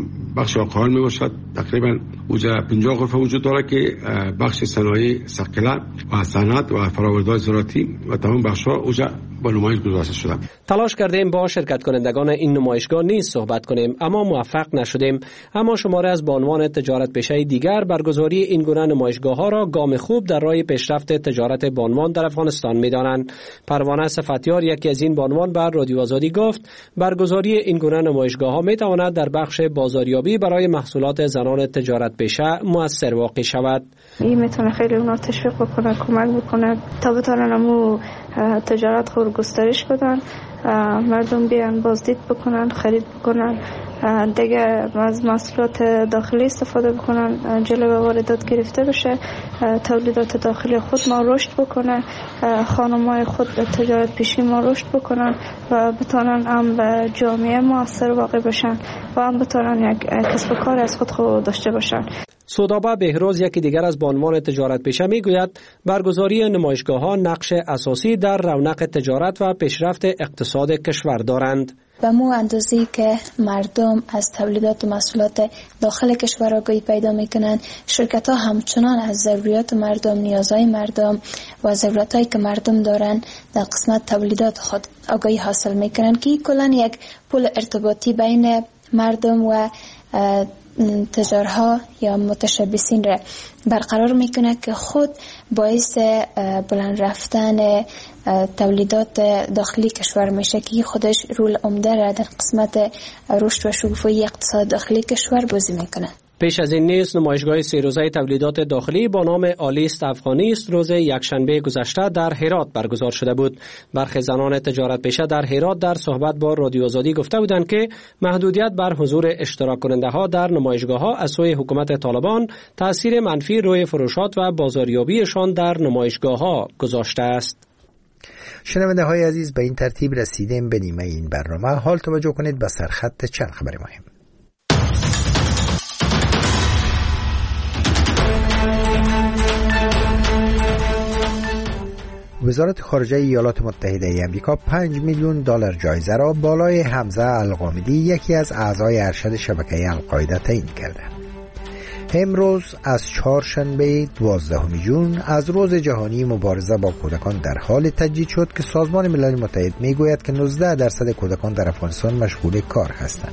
بخش آقایان می باشد تقریبا اوجا 50 غرفه وجود داره که بخش صنایع ثقیله و صنعت و فرآورده‌های زراعتی و تمام بخش‌ها اوجا با نمایش گذاشته شده. تلاش کردیم با شرکت کنندگان این نمایشگاه نیز صحبت کنیم اما موفق نشدیم. اما شماره از بانوان تجارت پیشه دیگر برگزاری این گونه نمایشگاه‌ها را گام خوب در راه پیشرفت تجارت بانوان در افغانستان می‌دانند. پروانه صفتیار یکی از این بانوان بر رادیو آزادی گفت برگزاری این گونه نمایشگاه‌ها می‌تواند در بخش بازاریابی برای محصولات زنان تجارت پیشه مؤثر واقع شود. این میتونه خیلی اونا تشویق بکنه، کمک بکنه تا بتونن همو تجارت خود گسترش بدن، مردم بیان بازدید بکنن، خرید بکنن، دیگه از محصولات داخلی استفاده بکنن، جلوی واردات گرفته بشه، تولیدات داخلی خود ما رشد بکنه، خانم‌های خود تجارت پیشی ما رشد بکنن و بتونن هم به جامعه مؤثر واقع بشن و هم بتونن یک کسب و کار از خود داشته باشن. سودابه بهروز یکی دیگر از بانوان تجارت پیشه میگوید برگزاری نمایشگاه‌ها نقش اساسی در رونق تجارت و پیشرفت اقتصاد کشور دارند. به مو اندازه‌ای که مردم از تولیدات و محصولات داخل کشور آگاهی پیدا میکنند، شرکت‌ها همچنان از ضروریات مردم، نیازهای مردم و ضرورتایی که مردم دارن در قسمت تولیدات خود آگاهی حاصل میکنند که کلاً یک پل ارتباطی بین مردم و تجارها یا متشبثین را برقرار میکنه که خود باعث بلند رفتن تولیدات داخلی کشور میشه که خودش رول عمده را در قسمت رشد و شکوفایی اقتصاد داخلی کشور بازی میکنه. پیش از این نیز نمایشگاه 3 روزه تولیدات داخلی با نام آلیست افغانی است روز یکشنبه گذشته در هرات برگزار شده بود. برخی زنان تجارت پیشه در هرات در صحبت با رادیو آزادی گفته بودند که محدودیت بر حضور اشتراک کننده ها در نمایشگاه ها از سوی حکومت طالبان تأثیر منفی روی فروشات و بازاریابیشان در نمایشگاه ها گذاشته است. شنونده های عزیز، به این ترتیب رسیدیم به نیمه این برنامه. حال توجه کنید به سرخط چند خبر مهم. وزارت خارجه ایالات متحده امریکا 5 میلیون دلار جایزه را بالای حمزه الغامدی، یکی از اعضای ارشد شبکه القاعده تعیین کرده. امروز از چهارشنبه 12 ژوئن از روز جهانی مبارزه با کودکان در حال تجدید شد که سازمان ملل متحد میگوید که 19% کودکان در افغانستان مشغول کار هستند.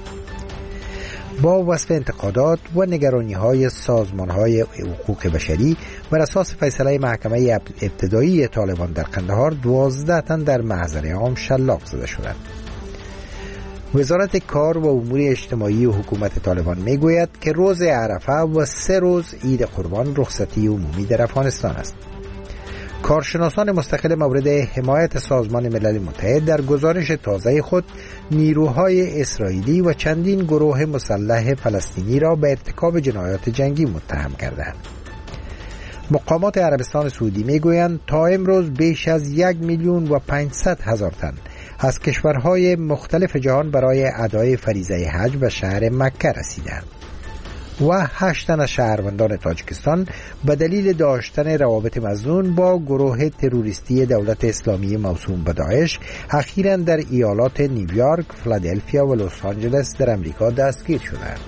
با وصف انتقادات و نگرانی‌های سازمان‌های حقوق بشری بر اساس فیصله محکمه ابتدایی طالبان در قندهار 12 تن در محضر عام شلاق زده شدند. وزارت کار و امور اجتماعی و حکومت طالبان میگوید که روز عرفه و 3 روز عید قربان رخصتی عمومی در افغانستان است. کارشناسان مستقل مورد حمایت سازمان ملل متحد در گزارش تازه خود نیروهای اسرائیلی و چندین گروه مسلح فلسطینی را به ارتکاب جنایات جنگی متهم کردند. مقامات عربستان سعودی میگویند تا امروز بیش از 1,500,000 تن از کشورهای مختلف جهان برای ادای فریضه حج به شهر مکه رسیدند و 8 تن از شهروندان تاجیکستان به دلیل داشتن روابط مظنون با گروه تروریستی دولت اسلامی موسوم به داعش اخیراً در ایالات نیویورک، فیلادلفیا و لس آنجلس در امریکا دستگیر شدند.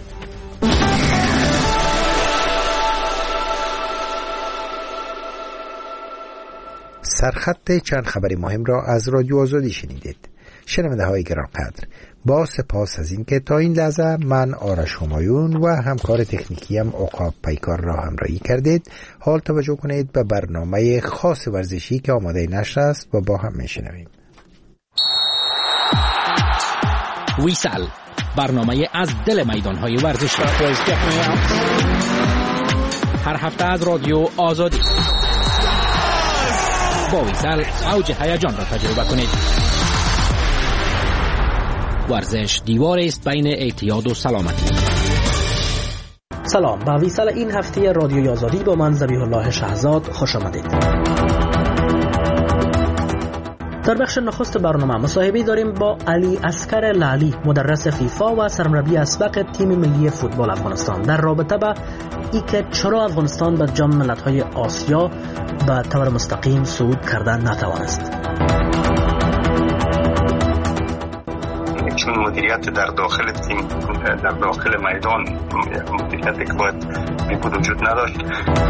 سرخط چند خبر مهم را از رادیو آزادی شنیدید. شنونده های گرانقدر، با سپاس از اینکه تا این لحظه من آرش همایون و همکار تکنیکیم عقاب پیکار را همراهی کردید. حال توجه کنید به برنامه خاص ورزشی که آماده نشر است و با هم میشنویم. ویسال، برنامه از دل میدانهای ورزشی، هر هفته از رادیو آزادی. با ویسال اوج هیجان را تجربه کنید. ورزش دیوار است بین اعتیاد و سلامتی. سلام، به ویسال این هفته رادیوی آزادی با من ذبیح الله شهزاد خوش آمدید. در بخش نخست برنامه مصاحبه داریم با علی عسکر لعلی، مدرس فیفا و سرمربی اسبق تیم ملی فوتبال افغانستان، در رابطه با اینکه چرا افغانستان به جام ملت‌های آسیا به طور مستقیم صعود کرده نتوانست. چون مدیریت در داخل تیم، در داخل میدان مدیریت که باید وجود نداشت.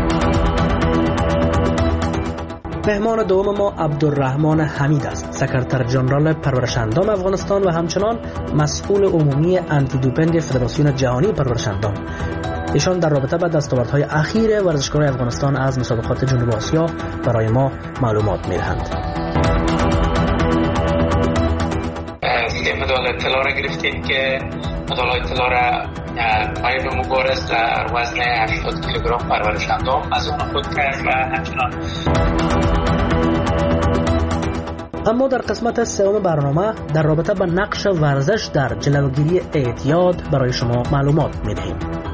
مهمان دوم ما عبدالرحمن حمید است، سکرتر جنرال پرورش‌اندام افغانستان و همچنان مسئول عمومی آنتی دوپینگ فدراسیون جهانی پرورش‌اندام. ایشان در رابطه با دستاوردهای اخیر ورزشکاران افغانستان از مسابقات جنوب آسیا برای ما معلومات می‌دهند. مدال طلا را گرفتیم که مدال طلا را نایب مبارز در وزن 80 کیلوگرم پرورش‌اندام از آن خود کرد و همچنان. اما در قسمت سوم برنامه در رابطه با نقش ورزش در جلوگیری اعتیاد برای شما معلومات می‌دهیم.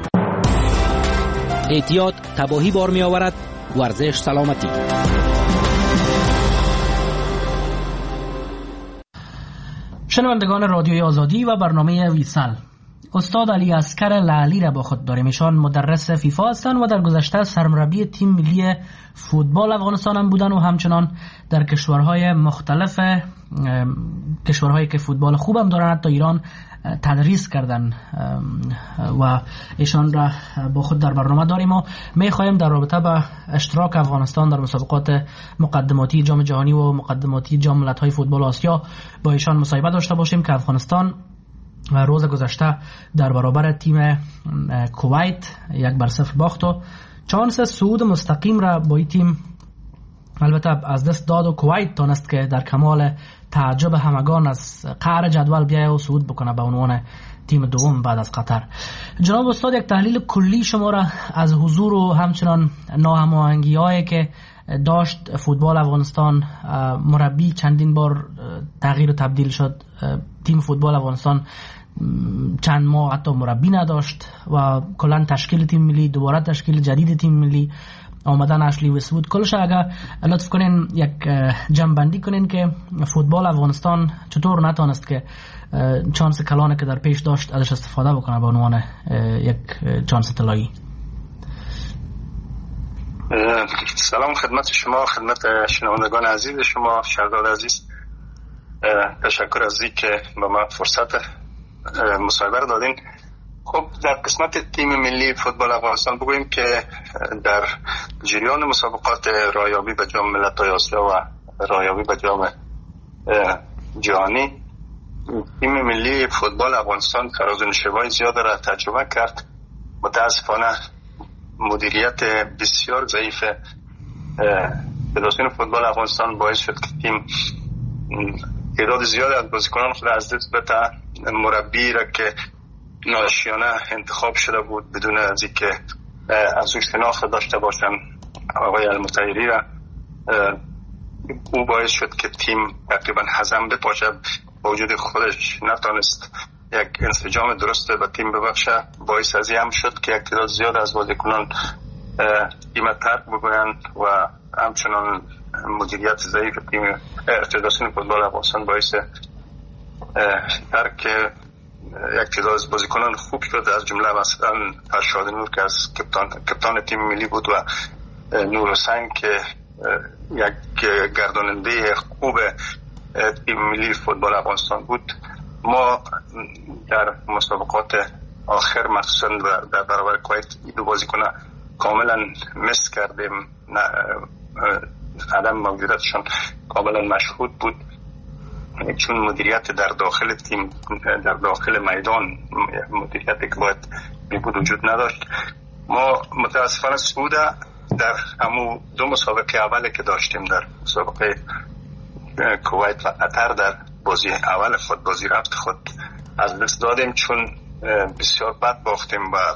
اعتیاد تباهی بار می‌آورد، ورزش سلامتی. شنوندگان رادیوی آزادی و برنامه ویسال، استاد علی عسکر لعلی را با خود داریم. ایشان مدرس فیفا هستند و در گذشته سرمربی تیم ملی فوتبال افغانستان هم بودند و همچنان در کشورهای مختلف، کشورهایی که فوتبال خوب هم دارند تا ایران تدریس کردن و ایشان را با خود در برنامه داریم و می‌خواهیم در رابطه با اشتراک افغانستان در مسابقات مقدماتی جام جهانی و مقدماتی جام ملت‌های فوتبال آسیا با ایشان مصاحبه داشته باشیم که افغانستان روز گذشته در برابر تیم کویت 1-0 باخت و چانس صعود مستقیم را با این تیم البته از دست داد و کویت تانست که در کمال تعجب همگان از قعر جدول بیایه و صعود بکنه به عنوان تیم دوم بعد از قطر. جناب استاد، یک تحلیل کلی شما را از حضور و همچنان ناهماهنگی هایی که داشت فوتبال افغانستان، مربی چندین بار تغییر و تبدیل شد، تیم فوتبال افغانستان چند ماه حتی مربی نداشت و کلا تشکیل تیم ملی، دوباره تشکیل جدید تیم ملی، آمدن اشلی وست‌وود، کلش اگر لطف کنین یک جمع‌بندی کنین که فوتبال افغانستان چطور نتونست که چانس کلانه که در پیش داشت ازش استفاده بکنه به عنوان یک چانس طلایی. سلام خدمت شما، خدمت شنوندگان عزیز شما، شهردار عزیز. تشکر از اینکه به ما فرصت مصاحبه دادین. خب در قسمت تیم ملی فوتبال افغانستان بگوییم که در جریان مسابقات رایابی به جام ملت‌های آسیا و رایابی به جام جهانی، تیم ملی فوتبال افغانستان فراز و نشیب‌های زیاد را تجربه کرد. متاسفانه مدیریت بسیار ضعیف فدراسیون فوتبال افغانستان باعث شد که تیم تعداد زیاد از بازیکنان خود از دست بده. مربی را که ناشیانه انتخاب شده بود بدون از اینکه از او شناخت داشته باشن، آقای المطیری را، او باعث شد که تیم تقریبا هضم بپاشه. با وجود خودش نتونست یک انسجام درست به تیم ببخشه. باعث از این هم شد که یک تعداد زیاد از بازیکنان تیم ترک بگویند و همچنان مدیریت ضعیف تیم فدراسیون فوتبال افغانستان باعث ترک یک تعداد از بازیکنان خوب شد، از جمله مثلا فرشاد نور که از کپتان تیم ملی بود و نور حسین که یک گرداننده خوب تیم ملی فوتبال افغانستان بود. ما در مسابقات آخر مخصوصا در برابر کویت دو بازیکن کاملا مس کردیم، عدم موجودیتشان کاملا مشهود بود، چون مدیریت در داخل تیم، در داخل میدان مدیریتی که باید بود وجود نداشت. ما متاسفانه صعود در همون دو مسابقه اولی که داشتیم، در مسابقه کویت و قطر، در بازی اول خود، بازی رفت خود از دست دادیم، چون بسیار بد باختیم و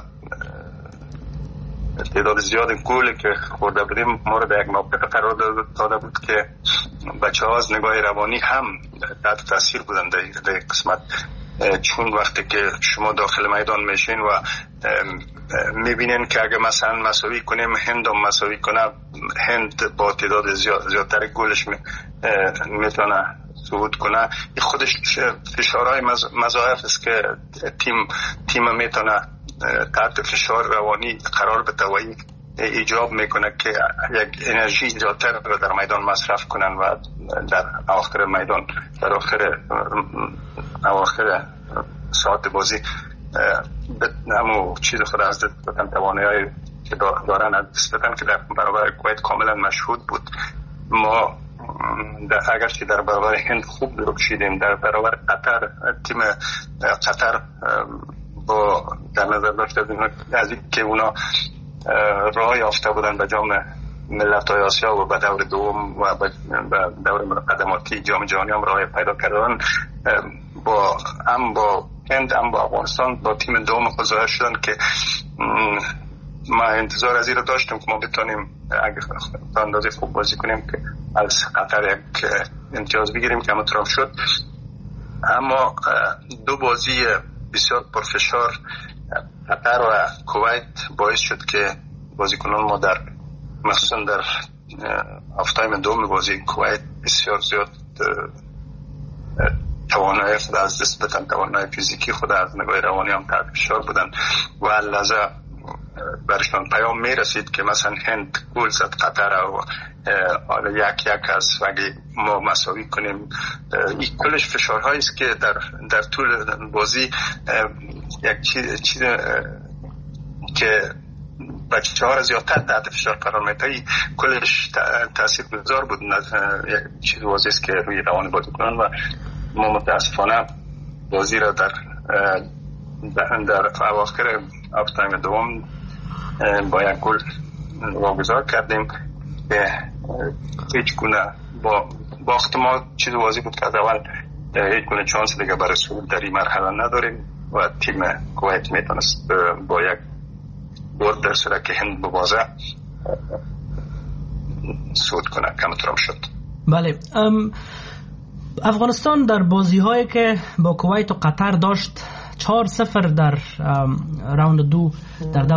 تعداد زیاد گلی که خورده بودیم ما رو در یک موقع قرار داده بود که بچه ها از نگاه روانی هم تحت تاثیر بودن در قسمت، چون وقتی که شما داخل میدان میشین و میبینین که اگه مثلا مساوی کنیم هند هم مساوی کنه، هند با تعداد زیادتر گلش میتونه صعود کنه، خودش فشارهای مضاعف است که تیم میتونه تحت فشار روانی قرار بده و ایجاب میکنه که یک انرژی زیادتر رو در میدان مصرف کنن و در آخر میدان، در اواخر ساعت بازی همون چیز خود از دست بدن، توانایی که دارن از دست بدن که در برابر کویت کاملا مشهود بود. ما اگرچه در برابر هند خوب درکشیدیم، در برابر قطر، تیم قطر با در نظر داشته از این که اونا راه یافته بودن به جام ملت‌های آسیا و به دور دوم و به دور مقدماتی جام جهانی هم راه پیدا کردن، با هند هم با افغانستان با تیم دوم خود ظاهر شدن که ما انتظار از این رو داشتیم که ما بتونیم اگه اندازه خوب بازی کنیم که از قطر یک امتیاز بگیریم که همونطور شد. اما دو بازی بسیار پرفشار قطر و کویت باعث شد که بازیکنان ما در مخصوصا در هفته‌های دوم بازی کویت بسیار زیاد توانایی خود از دست بدن، توانایی فیزیکی خود از نگاه روانی هم تحت فشار بودن و لحظه برشان پیام می رسید که مثلا هند گل زد قطر و یک است و اگه ما مساوی کنیم. این کلش فشارهایی است که در طول بازی یک چیز که بچه ها را زیادتر تحت فشار قرار میده، کلش تأثیر گذار بود. چیز واضح است که روی روان بازیکنان و ما متاسفانه بازی را در در اواخر هاف تایم دوم با یک گل واگذار کردیم که هیچ گونه با باخت ما چیز واضح بود که از اول هیچ گونه چانس دیگه برای صعود در این مرحله نداریم و تیم کویت میتونست با یک برد در صورت که هند ببازه صعود کنه کمترم شد. بله، افغانستان در بازی هایی که با کویت و قطر داشت 4-0 در راوند 2 در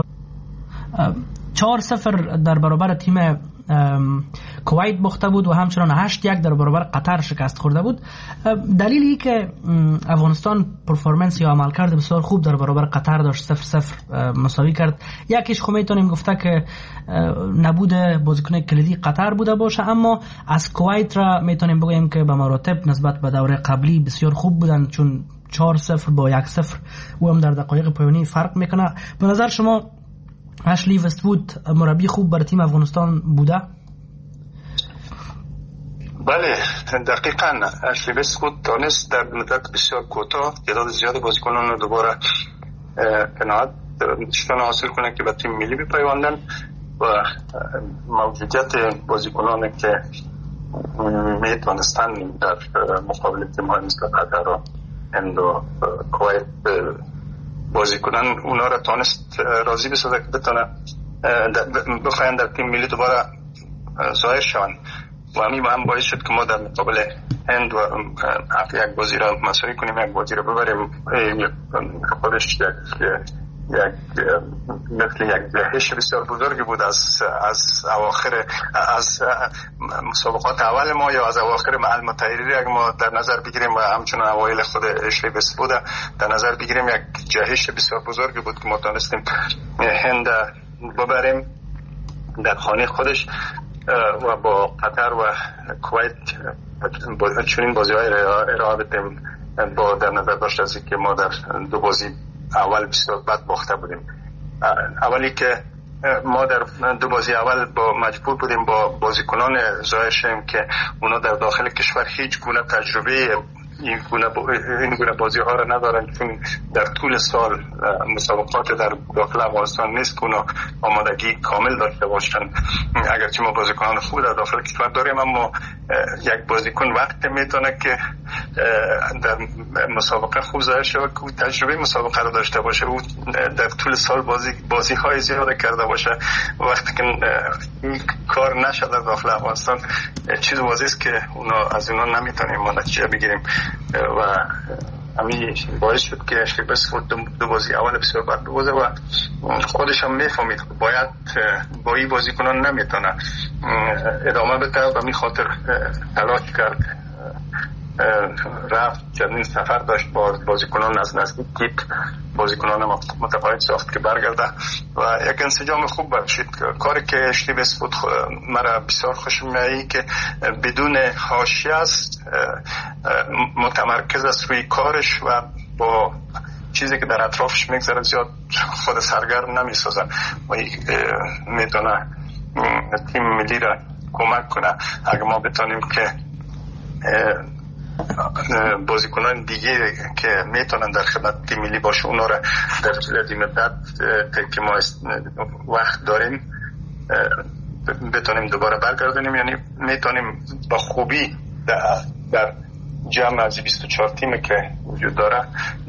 4-0 در برابر تیم کویت باخته بود و همچنان 8-1 در برابر قطر شکست خورده بود. دلیلی که افغانستان پرفورمنس یا عملکرد بسیار خوب در برابر قطر داشت 0-0 مساوی کرد، یکیش خب میتونیم گفته که نبود بازیکن کلیدی قطر بوده باشه، اما از کویت را میتونیم بگوییم که به مراتب نسبت به دوره قبلی بسیار خوب بودن، چون 4-0 با 1-0 و هم در دقایق پایانی فرق میکنه. به نظر شما اشلی وست‌وود مربی خوب برای تیم افغانستان بوده؟ بله، دقیقاً اشلی وست‌وود تونست در مدت بسیار کوتاه تعداد زیاد بازیکنان رو دوباره قناعت حاصل کنه که به تیم ملی بپیوندن و موجودیت بازیکنانی که میتونستن در مقابل تیم‌های مثل قطر و هند و کویت بازی کنن اونا را تونست راضی بسازه که بتونه بخواین در تیم ملی دوباره ظاهر شوند و همین هم باعث شد که ما در مقابل هند و یک بازی را مساوی کنیم، یک بازی را ببریم. خودش مثل یک جهش بسیار بزرگی بود از اواخر از مسابقات اول ما یا از اواخر محل متحری اگه ما در نظر بگیریم و همچنان اوایل خود اشلی وست‌وود در نظر بگیریم، یک جهش بسیار بزرگی بود که ما تونستیم هند ببریم در خانه خودش و با قطر و کویت چنین بازی‌های ارائه بدیم با در نظر داشت از که ما در دو بازی اول بسیار بد باخته بودیم. اولی که ما در دو بازی اول با مجبور بودیم با بازیکنان ظاهر شیم که اونا در داخل کشور هیچ گونه تجربه این گونه بازی ها را ندارن، چون در طول سال مسابقات در داخل افغانستان نیست که اونا آمادگی کامل داشته باشن. اگرچه ما بازیکنان خوب در داخل کشور داریم، اما یک بازیکن وقت میتونه که در مسابقه خوب ظاهر شود که تجربه مسابقه را داشته باشه، او در طول سال بازی های زیاد کرده باشه. وقتی که این کار نشد در داخل افغانستان، چیز واضحه است که اونا از اونا نمیتونیم ما نتیجه بگیریم و همین باعث شد که اشلی وست‌وود دو بازی اول بسیار بد بازه و خودش هم میفهمید باید با این بازیکنان نمیتونه ادامه بده و می خاطر تلاش کرد، رفت چندین سفر داشت با بازیکنان از نزدیک دید، بازیکنان متقاعد ساخت که برگرده و یک انسجام خوب باشید. کاری که اشلی وست‌وود مرا بسیار خوش میاد که بدون حاشیه است، متمرکز است روی کارش و با چیزی که در اطرافش میگذره زیاد خود سرگرم نمیسازه و میتونه تیم ملی را کمک کنه. اگر ما بتونیم که بازیکنان دیگه که میتونن در خدمت تیم ملی باشه اونا را در طول مدت که ما وقت داریم بتونیم دوباره برگردونیم، یعنی میتونیم با خوبی در جمع از 24 تیمی که وجود داره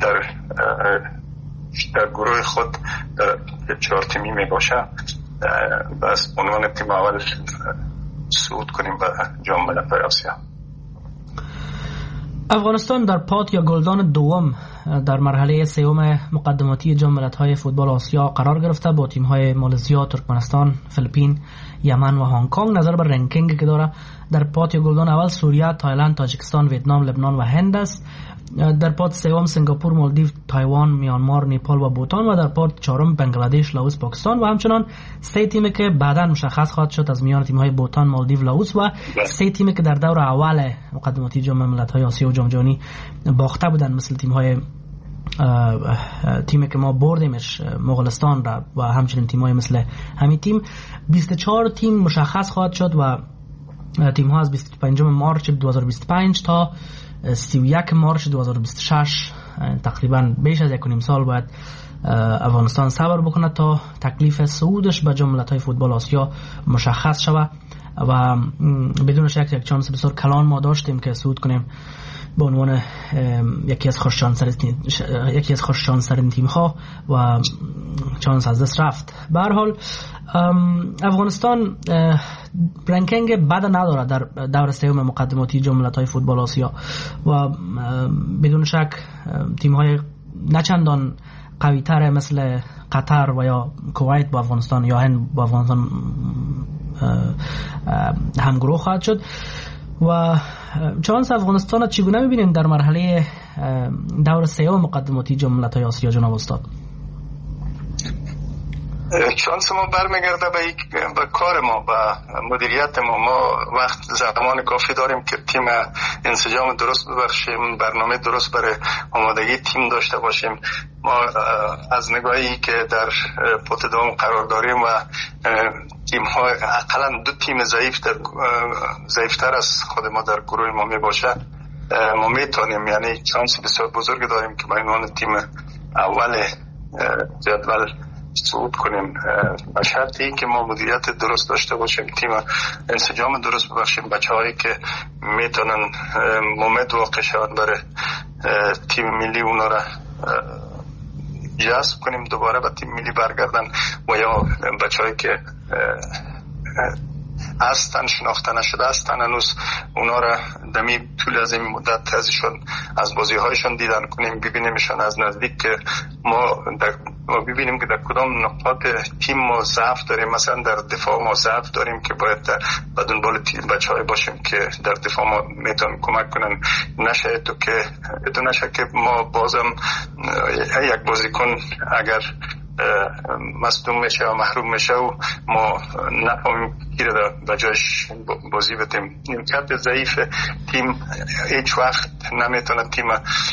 در گروه خود در 4 تیمی می باشه بس عنوان تیم اول صعود کنیم به جام ملت‌های آسیا. افغانستان در پات یا گلدان دوم در مرحله سوم مقدماتی جام ملت‌های فوتبال آسیا قرار گرفته با تیم‌های مالزیا، ترکمنستان، فیلیپین، یمن و هنگ کنگ. نظر بر رنکینگ که داره در پات یا گلدان اول سوریه، تایلند، تاجیکستان، ویتنام، لبنان و هند است. در پات سوم سنگاپور، مالدیو، تایوان، میانمار، نیپال و بوتان و در پات چهارم بنگلادش، لاوس، پاکستان و همچنان سه تیمی که بعداً مشخص خواهد شد از میان تیم‌های بوتان، مالدیو، لاوس و سه تیمی که در دور اول مقدماتی جام ملت‌های آسیا و جام جهانی باخته بودند، مثل تیمی که ما بردیمش مغولستان را و همچنین تیم‌های مثل همین تیم. 24 تیم مشخص خواهد شد و تیم‌ها از 25 مارس 2025 تا 31 مارس 2026 تقریبا بیش از 1.5 سال باید افغانستان صبر بکنه تا تکلیف صعودش به جام فوتبال آسیا مشخص شود و بدون شک یک چانس بسیار کلان ما داشتیم که صعود کنیم به عنوان یکی از خوش شانس‌ترین تیم‌ها و چانس از دست رفت. به هر حال افغانستان رنکینگ بد نداره در دور سوم مقدماتی جام ملت‌های فوتبال آسیا و بدون شک تیم‌های نچندان قوی‌تر مثل قطر و یا کویت با افغانستان یا هند با افغانستان همگروه خواهد شد. و چانس افغانستان چگونه می‌بینید در مرحله دور سوم مقدماتی جام ملت‌های آسیا جناب استاد؟ چانس ما برمیگرده به کار ما، به مدیریت ما وقت زمان کافی داریم که تیم انسجام درست ببخشیم، برنامه درست برای آمادگی تیم داشته باشیم. ما از نگاهی که در پوت دوم قرار داریم و تیم ها اقلا 2 تیم ضعیفتر از خود ما در گروه ما می باشه، ما میتونیم یعنی چانس بسیار بزرگ داریم که به عنوان تیم اول جدول صعود کنیم، به شرطی که ما مدیریت درست داشته باشیم، تیم انسجام درست ببخشیم، بچه‌هایی که میتونن مومد واقع شوند برای تیم ملی اونا را جذب کنیم دوباره به تیم ملی برگردن و یا بچه‌هایی که هستن شناخته نشده هستن هنوز اونا را دمی طول از این مدت ازشون از بازی هایشون دیدن کنیم، ببینیمشون از نزدیک که ما ببینیم که در کدام نقاط تیم ما ضعف داریم. مثلا در دفاع ما ضعف داریم که باید در دنبال بچه‌های باشیم که در دفاع ما میتونن کمک کنن. نشه که ما بازم یک بازیکن اگر مصدوم میشه و محروم میشه و ما نفهمیم کی را به جایش بازی بدیم. نیمکت ضعیف تیم هیچ وقت نمیتونه تیم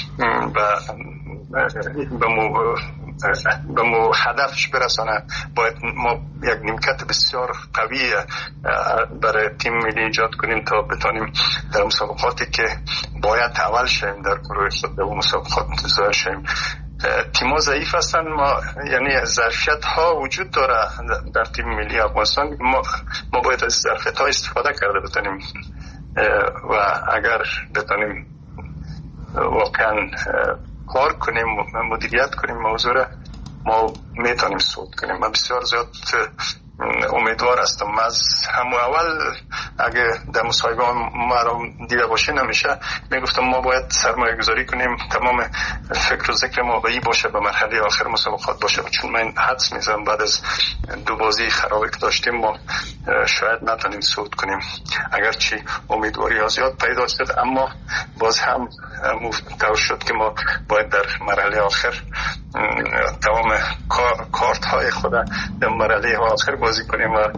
به هدفش برسانه. باید ما یک نیمکت بسیار قوی برای تیم ملی ایجاد کنیم تا بتونیم در مسابقاتی که باید اول شیم در گروه خود به مسابقات ظاهر شیم. تیم‌ها ضعیف هستن، ما یعنی ظرفیت ها وجود داره در تیم ملی افغانستان، ما باید از ظرفیت ها استفاده کرده بتونیم و اگر بتونیم واقعا کار کنیم مدیریت کنیم موضوع را ما میتونیم صعود کنیم. من بسیار زیاد امیدوار هستم. از همون اول اگه در مصاحبه ما رو دیده باشه نمیشه میگفتم ما باید سرمایه گذاری کنیم، تمام فکر و ذکر ما به این باشه به مرحله آخر مسابقات باشه، چون من حدس میزنم بعد از 2 بازی خرابی که داشتیم ما شاید نتونیم صعود کنیم. اگرچه امیدواری ها زیاد پیدا شد اما باز هم طور شد که ما باید در مرحله آخر تمام کارت های خود در مرحله آخر بازی کنیم و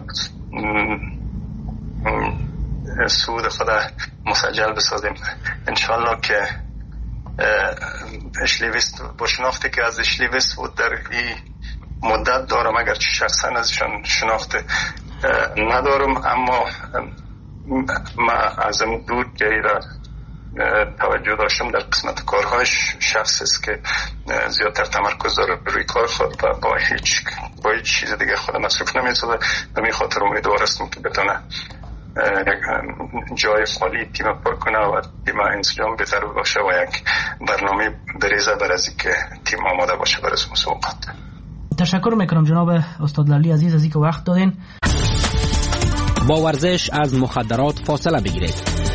صعود خود مسجل بسازیم. انشالله که اشلیویست با شناختی که از اشلیویست بود در این مدت دارم، اگرچه شخصا ازشان شناخت ندارم اما ما از دور که ایران توجه داشتم در قسمت کارهاش شخص است که زیادتر تمرکز داره روی کار خود و با هیچ چیز دیگه خود مصروف نمی‌سازه. به این خاطر امیدوار هستم که بتونه جای خالی تیم پر کنه و تیم انسجام بهتر باشه و یک برنامه بریزه بر از اینکه تیم آماده باشه برای مسابقات. تشکر میکنم جناب استاد لالی عزیز از اینکه وقت دادین. با ورزش از مخدرات فاصله بگیرید.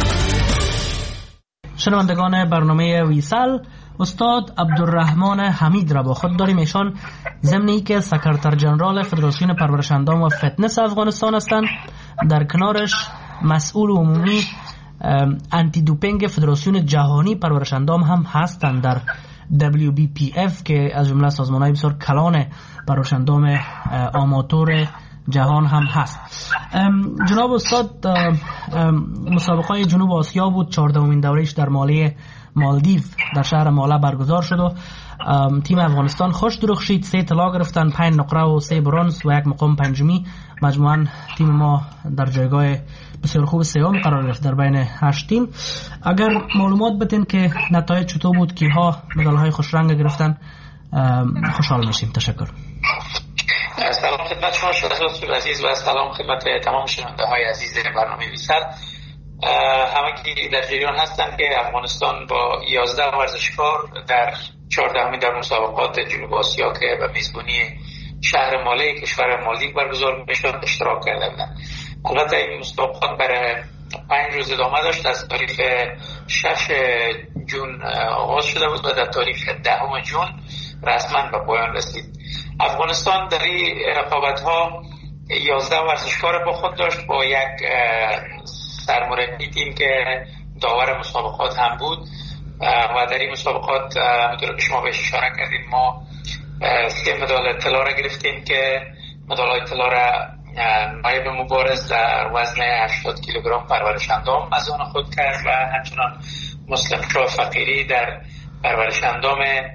شنوندگان برنامه ویسال، استاد عبدالرحمن حمید را با خود داریم. ایشان ضمنی که سکرتر جنرال فدراسیون پرورش اندام و فتنس افغانستان هستند، در کنارش مسئول عمومی انتی دوپینگ فدراسیون جهانی پرورش اندام هم هستند در WBPF که از جمله سازمان‌های بسیار کلان پرورش اندام آماتور جهان هم هست. جناب استاد، مسابقه جنوب آسیا بود، 14مین دورهش در مالدیو در شهر مالا برگزار شد و تیم افغانستان خوش درخشید، 3 طلا گرفتن، 5 نقره و 3 برنز و 1 مقام پنجمی. مجموعاً تیم ما در جایگاه بسیار خوب سوم قرار گرفت در بین 8 تیم. اگر معلومات بدین که نتایج چطور بود، کیها مدال‌های خوش رنگ گرفتن، خوشحال میشیم. تشکر. سلام خدمت شما شهرزاد عزیز و سلام خدمت تمام شنونده‌های عزیز برنامه ویسل. همگی در جریان هستند که افغانستان با 11 ورزشکار در 14مین در مسابقات جنوب آسیا که به میزبانی شهر ماله کشور مالدیو برگزار میشد اشتراک کرده بودند. البته این مسابقات برای 5 روز ادامه داشت. از تاریخ 6 جون آغاز شده بود و در تاریخ 10 جون رسما به پایان رسید. افغانستان در این رقابت‌ها 11 ورزشکار با خود داشت، با یک سرمربی تیم که داور مسابقات هم بود و در این مسابقات همونطور که شما بهش اشاره کردیم ما 3 مدال طلا را گرفتیم که مدال‌های طلا را نایب مبارز در وزن 80 کیلوگرم پرورش اندام از آن خود کرد و همچنان مسلم شاه فقیری در پرورش اندام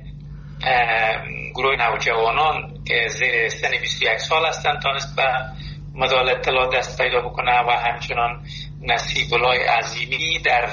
گروه نوجوانان که زیر سن 21 سال هستند تانست به مدال طلا دست پیدا بکنه و همچنان نصیب الله عظیمی در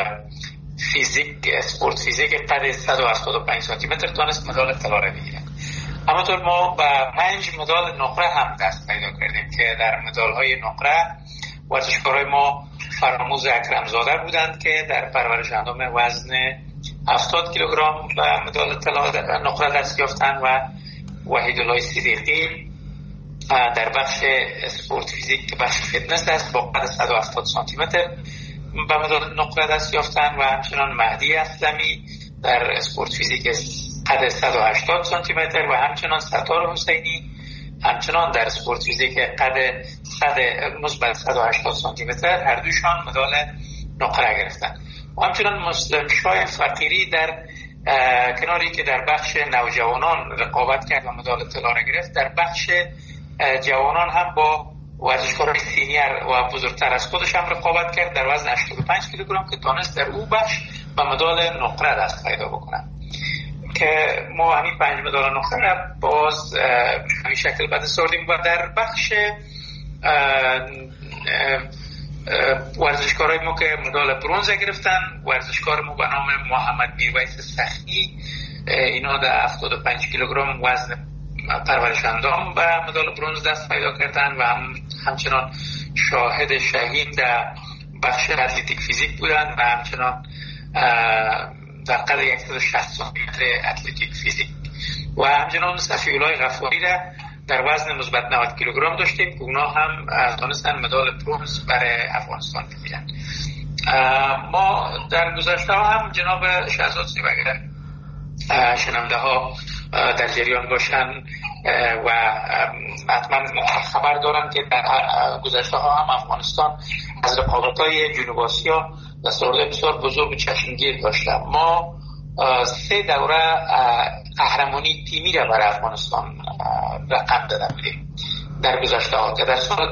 اسپورت فیزیک قد 175 سانتی متر تانست مدال طلا را بگیره. همونطور ما به 5 مدال نقره هم دست پیدا کردیم که در مدال‌های نقره ورزشکارای ما فراموز اکرمزاده بودند که در پرورش اندام وزن 70 کیلوگرم و مدال طلا در نقره دست یافتند و وحیدالله صدیقی در بخش اسپورت فیزیک که بخش فیتنس است با قد 170 سانتی متر به مدال نقره دست یافتند و همچنان مهدی اسلمی در اسپورت فیزیک قد 180 سانتی متر و همچنان ستار حسینی همچنان در اسپورت فیزیک قد 180 سانتی متر هر دوشان مدال نقره گرفتند. و همچنان مسلم شاه فقیری در کناری که در بخش نوجوانان رقابت کرد و مدال طلا را گرفت، در بخش جوانان هم با ورزشکاران سینیر و بزرگتر از خودش هم رقابت کرد در وزن 85 کیلوگرم که تونست در او بخش به مدال نقره دست پیدا بکنه که ما همین 5 مدال نقره را باز همین شکل بعد سردیم. و در بخش ورزشکارای ما که مدال برنز گرفتن، ورزشکار ما به نام محمد میرویس سخی، اینا در 75 کیلوگرم وزن پرورش اندام و مدال برنز دست پیدا کردن و همچنان شاهد شهین در بخش اتلتیک فیزیک بودن و همچنان در قد 160 سانتی متر اتلتیک فیزیک و همچنان صفی‌الله غفاری را در وزن مثبت 90 کیلوگرم داشتیم که اونا هم تونستن مدال برنز برای افغانستان بگیرن. ما در گذشته ها هم جناب شهزاد سیب اگر شنونده ها در جریان باشن و حتما خبر دارن که در گذشته ها هم افغانستان از رقابت‌های جنوب آسیا دستاورد بسیار بزرگ و چشمگیر داشته. ما 3 دوره قهرمانی تیمی را برای افغانستان رقم داده بودیم در گذشته ها که در سال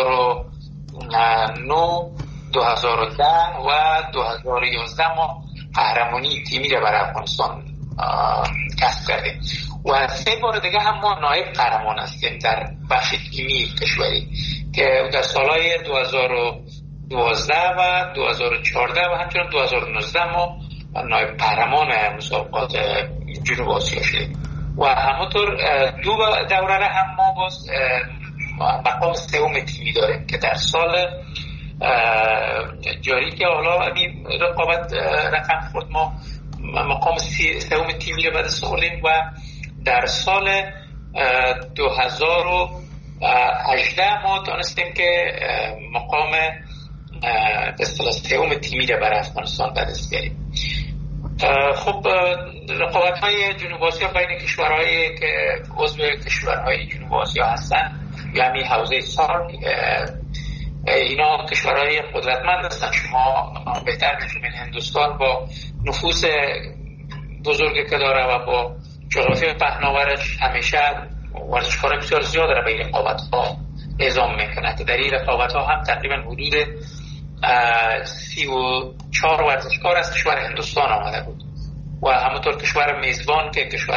2009 2010 و 2011 ما قهرمانی تیمی را برای افغانستان کسب کردیم و 3 بار دیگه هم ما نایب قهرمان هستیم در بخش تیمی کشوری که در سالهای 2012 و 2014 و همچنین 2019 ما نایب قهرمان مسابقات جنوب آسیا شدیم و همونطور 2 دوره را هم ما باز مقام 3 تیمی داریم که در سال جاری که حالا این رقابت رقم خورد ما مقام 3 تیمی را بعد سوالیم و در سال 2018 ما تونستیم که مقام به اصطلاح 3 تیمی را برای افغانستان به دست بیاریم. خب رقابت‌های جنوب آسیا بین کشورهایی که عضو کشورهای جنوب آسیا هستن یعنی حوزه سارک، اینا کشورهای قدرتمند هستن. شما بهتر می‌دونید هندوستان با نفوذ بزرگی که داره و با جغرافی پهناورش همیشه ورزشکارای بسیار زیاد را به رقابت‌ها اعزام میکنه که در این رقابت ها هم تقریبا حدود 34 ورزشکار از کشور هندوستان آمده بود و همونطور کشور میزبان که کشور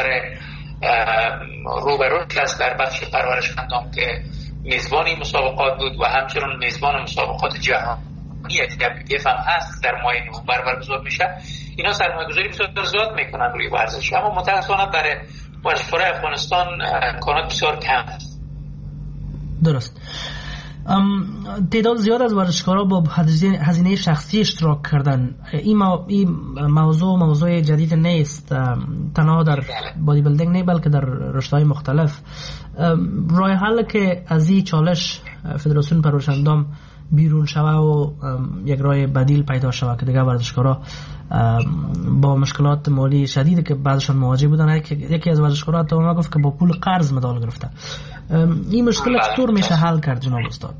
روبروش است در بخش پرورش اندام که میزبانی مسابقات بود و همچنین میزبان مسابقات جهانی FIF هم هست در ماه نوامبر برگزار میشه. اینا سرمایه‌گذاری بسیار زیاد میکنن روی ورزش، اما متأسفانه برای ورزشکاران افغانستان امکانات بسیار کم است. درست. تعداد زیاد از ورزشکارا با هزینه شخصی اشتراک کردن. این موضوع جدید نیست، تنها در بادی بیلدینگ نه بلکه در رشته‌های مختلف. راه حل که از این چالش فدراسیون پرورش اندام بیرون شوه و یک راه بدیل پیدا شوه که دیگه ورزشکارا با مشکلات مالی شدیدی که بعضشان مواجه بودن، یکی از ورزشکارا تا ما گفت که با پول قرض مدال گرفته. این مشکل چطور میشه حل کرد جناب استاد؟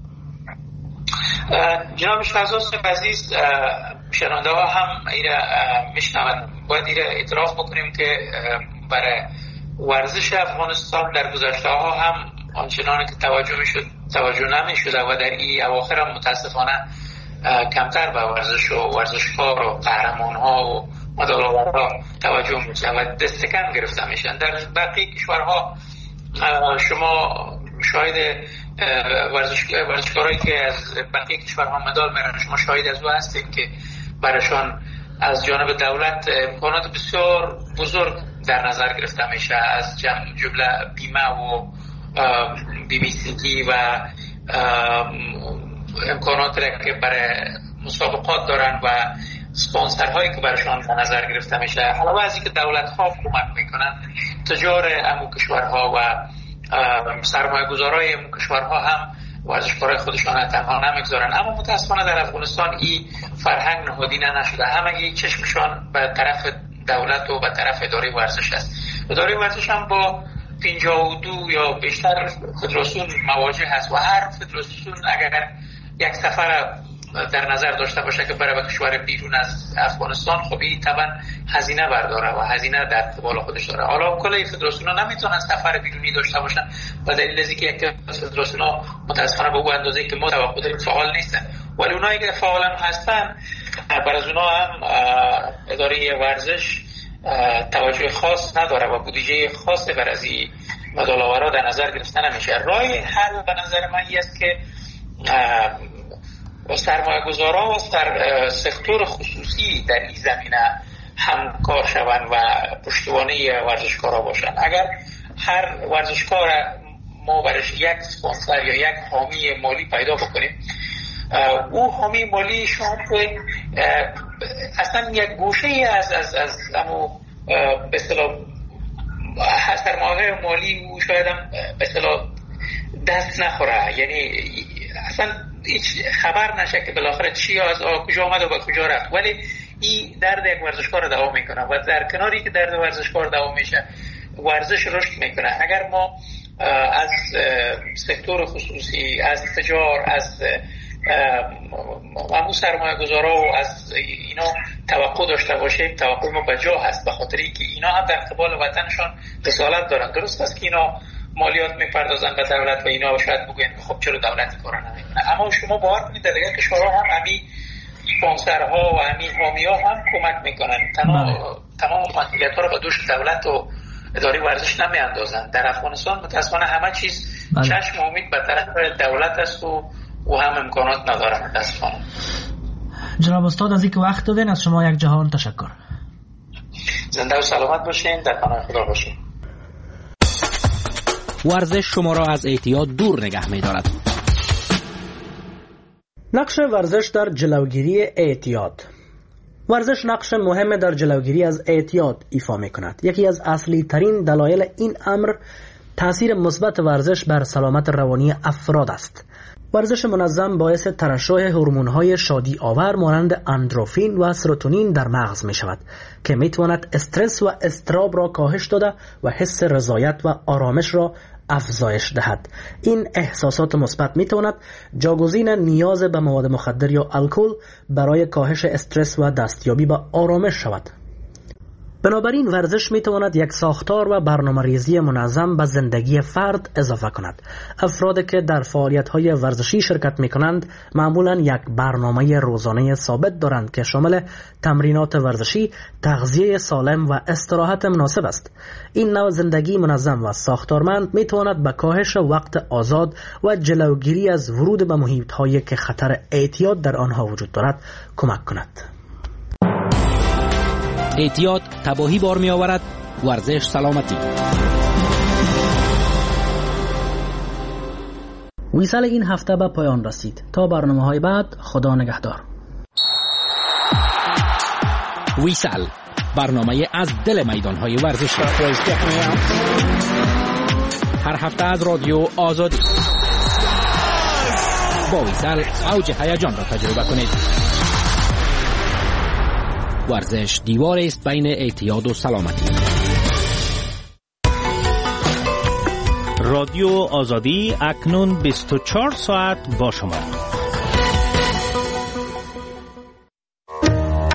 جناب شهزاد عزیز، شنونده ها هم ایره میشنوند. باید ایره اعتراف بکنیم که برای ورزش افغانستان در گذشته ها هم آنچنان که توجه نمیشده و در این اواخر هم متاسفانه کمتر به ورزش و ورزشکار و قهرمان ها و مدال آورها توجه میشه و دستکم گرفته میشن. در بقیه کشورها شما شاهد ورزشکارایی که از بقیه کشورها مدال میرن، شما شاهد از او هستید که برایشان از جانب دولت امکانات بسیار بزرگ در نظر گرفته میشه، از جمله بیمه و BBC و امکانات را که برای مسابقات دارن و سپانسرهایی که برایشان در نظر گرفته میشه. علاوه از اینکه دولت ها کمک میکنن، تجار امو کشورها و سرمایه‌گذارای امو کشورها هم ورزشکارای خودشان تنها نمیگذارن. اما متاسفانه در افغانستان این فرهنگ نهادینه نشده، همه یک چشمشان به طرف دولت و به طرف اداره ورزش است. اداره ورزش هم با 52 یا بیشتر فدراسیون مواجه هست و هر فدراسیون اگر یک سفر در نظر داشته باشه که برای کشور بیرون از افغانستان، خب این طبعا هزینه برداره و هزینه در قبال خودش داره. حالا کل فدراسیون ها نمیتونن سفر بیرونی داشته باشن و دلیل از اینکه یک فدراسیون ها متاسفانه به اون اندازه که ما توقع داریم فعال نیستن، ولی اونایی که فعال هستن بر از اونها هم اداره ورزش توجه خاص نداره و بودجه خاص بر از این مدال آورا در نظر گرفته نمیشه. راه حل به نظر من است که سرمایه گذارا و سکتور خصوصی در این زمینه همکار شوند و پشتیبانی ورزشکارا باشند. اگر هر ورزشکار ما برش یک سپانسر یا یک حامی مالی پیدا بکنیم، او حامی مالی شما که اصلا یک گوشه از امو به اصطلاح سرمایه مالی او شاید هم به اصطلاح دست نخوره، یعنی اصلا هیچ خبر نشه که بالاخره چی از کجا آمد و به کجا رفت، ولی این درد یک ورزشکار دوام میکنه و در کناری که درد ورزشکار دوام میشه ورزش رشد میکنه. اگر ما از سکتور خصوصی، از تجار، از همون سرمایه گذارا و از اینا توقع داشته باشیم، توقع ما به جا هست، به خاطری که اینا هم در قبال وطنشان رسالت دارن. درست است که اینا مالیات میپردازن به دولت و اینا شاید بگوین خب چرا دولتی کارا نمیکنه، اما شما باور کنید در دیگه کشورها هم همین اسپانسرها و همین حامی‌ها هم کمک میکنن، تمام مسئولیت‌ها رو به دوش دولت و اداره ورزش نمیاندازن. در افغانستان متأسفانه همه چیز چشم امید به طرف دولت است و هم امکانات نداره متأسفانه. جناب استاد از اینکه وقت دادین از شما یک جهان تشکر. زنده و سلامت باشین، در پناه خدا باشین. ورزش شما را از اعتیاد دور نگه می‌دارد. نقش ورزش در جلوگیری اعتیاد. ورزش نقش مهم در جلوگیری از اعتیاد ایفا می‌کند. یکی از اصلی ترین دلایل این امر تأثیر مثبت ورزش بر سلامت روانی افراد است. ورزش منظم باعث ترشح هورمون‌های شادی آور مانند اندروفین و سروتونین در مغز می شود که می تواند استرس و اضطراب را کاهش داده و حس رضایت و آرامش را افزایش دهد. این احساسات مثبت می تواند جاگزین نیاز به مواد مخدر یا الکل برای کاهش استرس و دستیابی به آرامش شود. بنابراین ورزش می تواند یک ساختار و برنامه‌ریزی منظم به زندگی فرد اضافه کند. افرادی که در فعالیت‌های ورزشی شرکت می کنند معمولاً یک برنامه روزانه ثابت دارند که شامل تمرینات ورزشی، تغذیه سالم و استراحت مناسب است. این نوع زندگی منظم و ساختارمند می تواند به کاهش وقت آزاد و جلوگیری از ورود به محیط‌هایی که خطر اعتیاد در آنها وجود دارد کمک کند. اعتیاد تباهی بار می آورد، ورزش سلامتی. ویسال این هفته به پایان رسید. تا برنامه‌های بعد، خدا نگهدار. ویسال، برنامه از دل میدان‌های ورزشی. هر هفته از رادیو آزادی. با ویسال اوج هیجان را تجربه کنید. ورزش دیوار است بین اعتیاد و سلامتی. رادیو آزادی اکنون 24 ساعت با شما.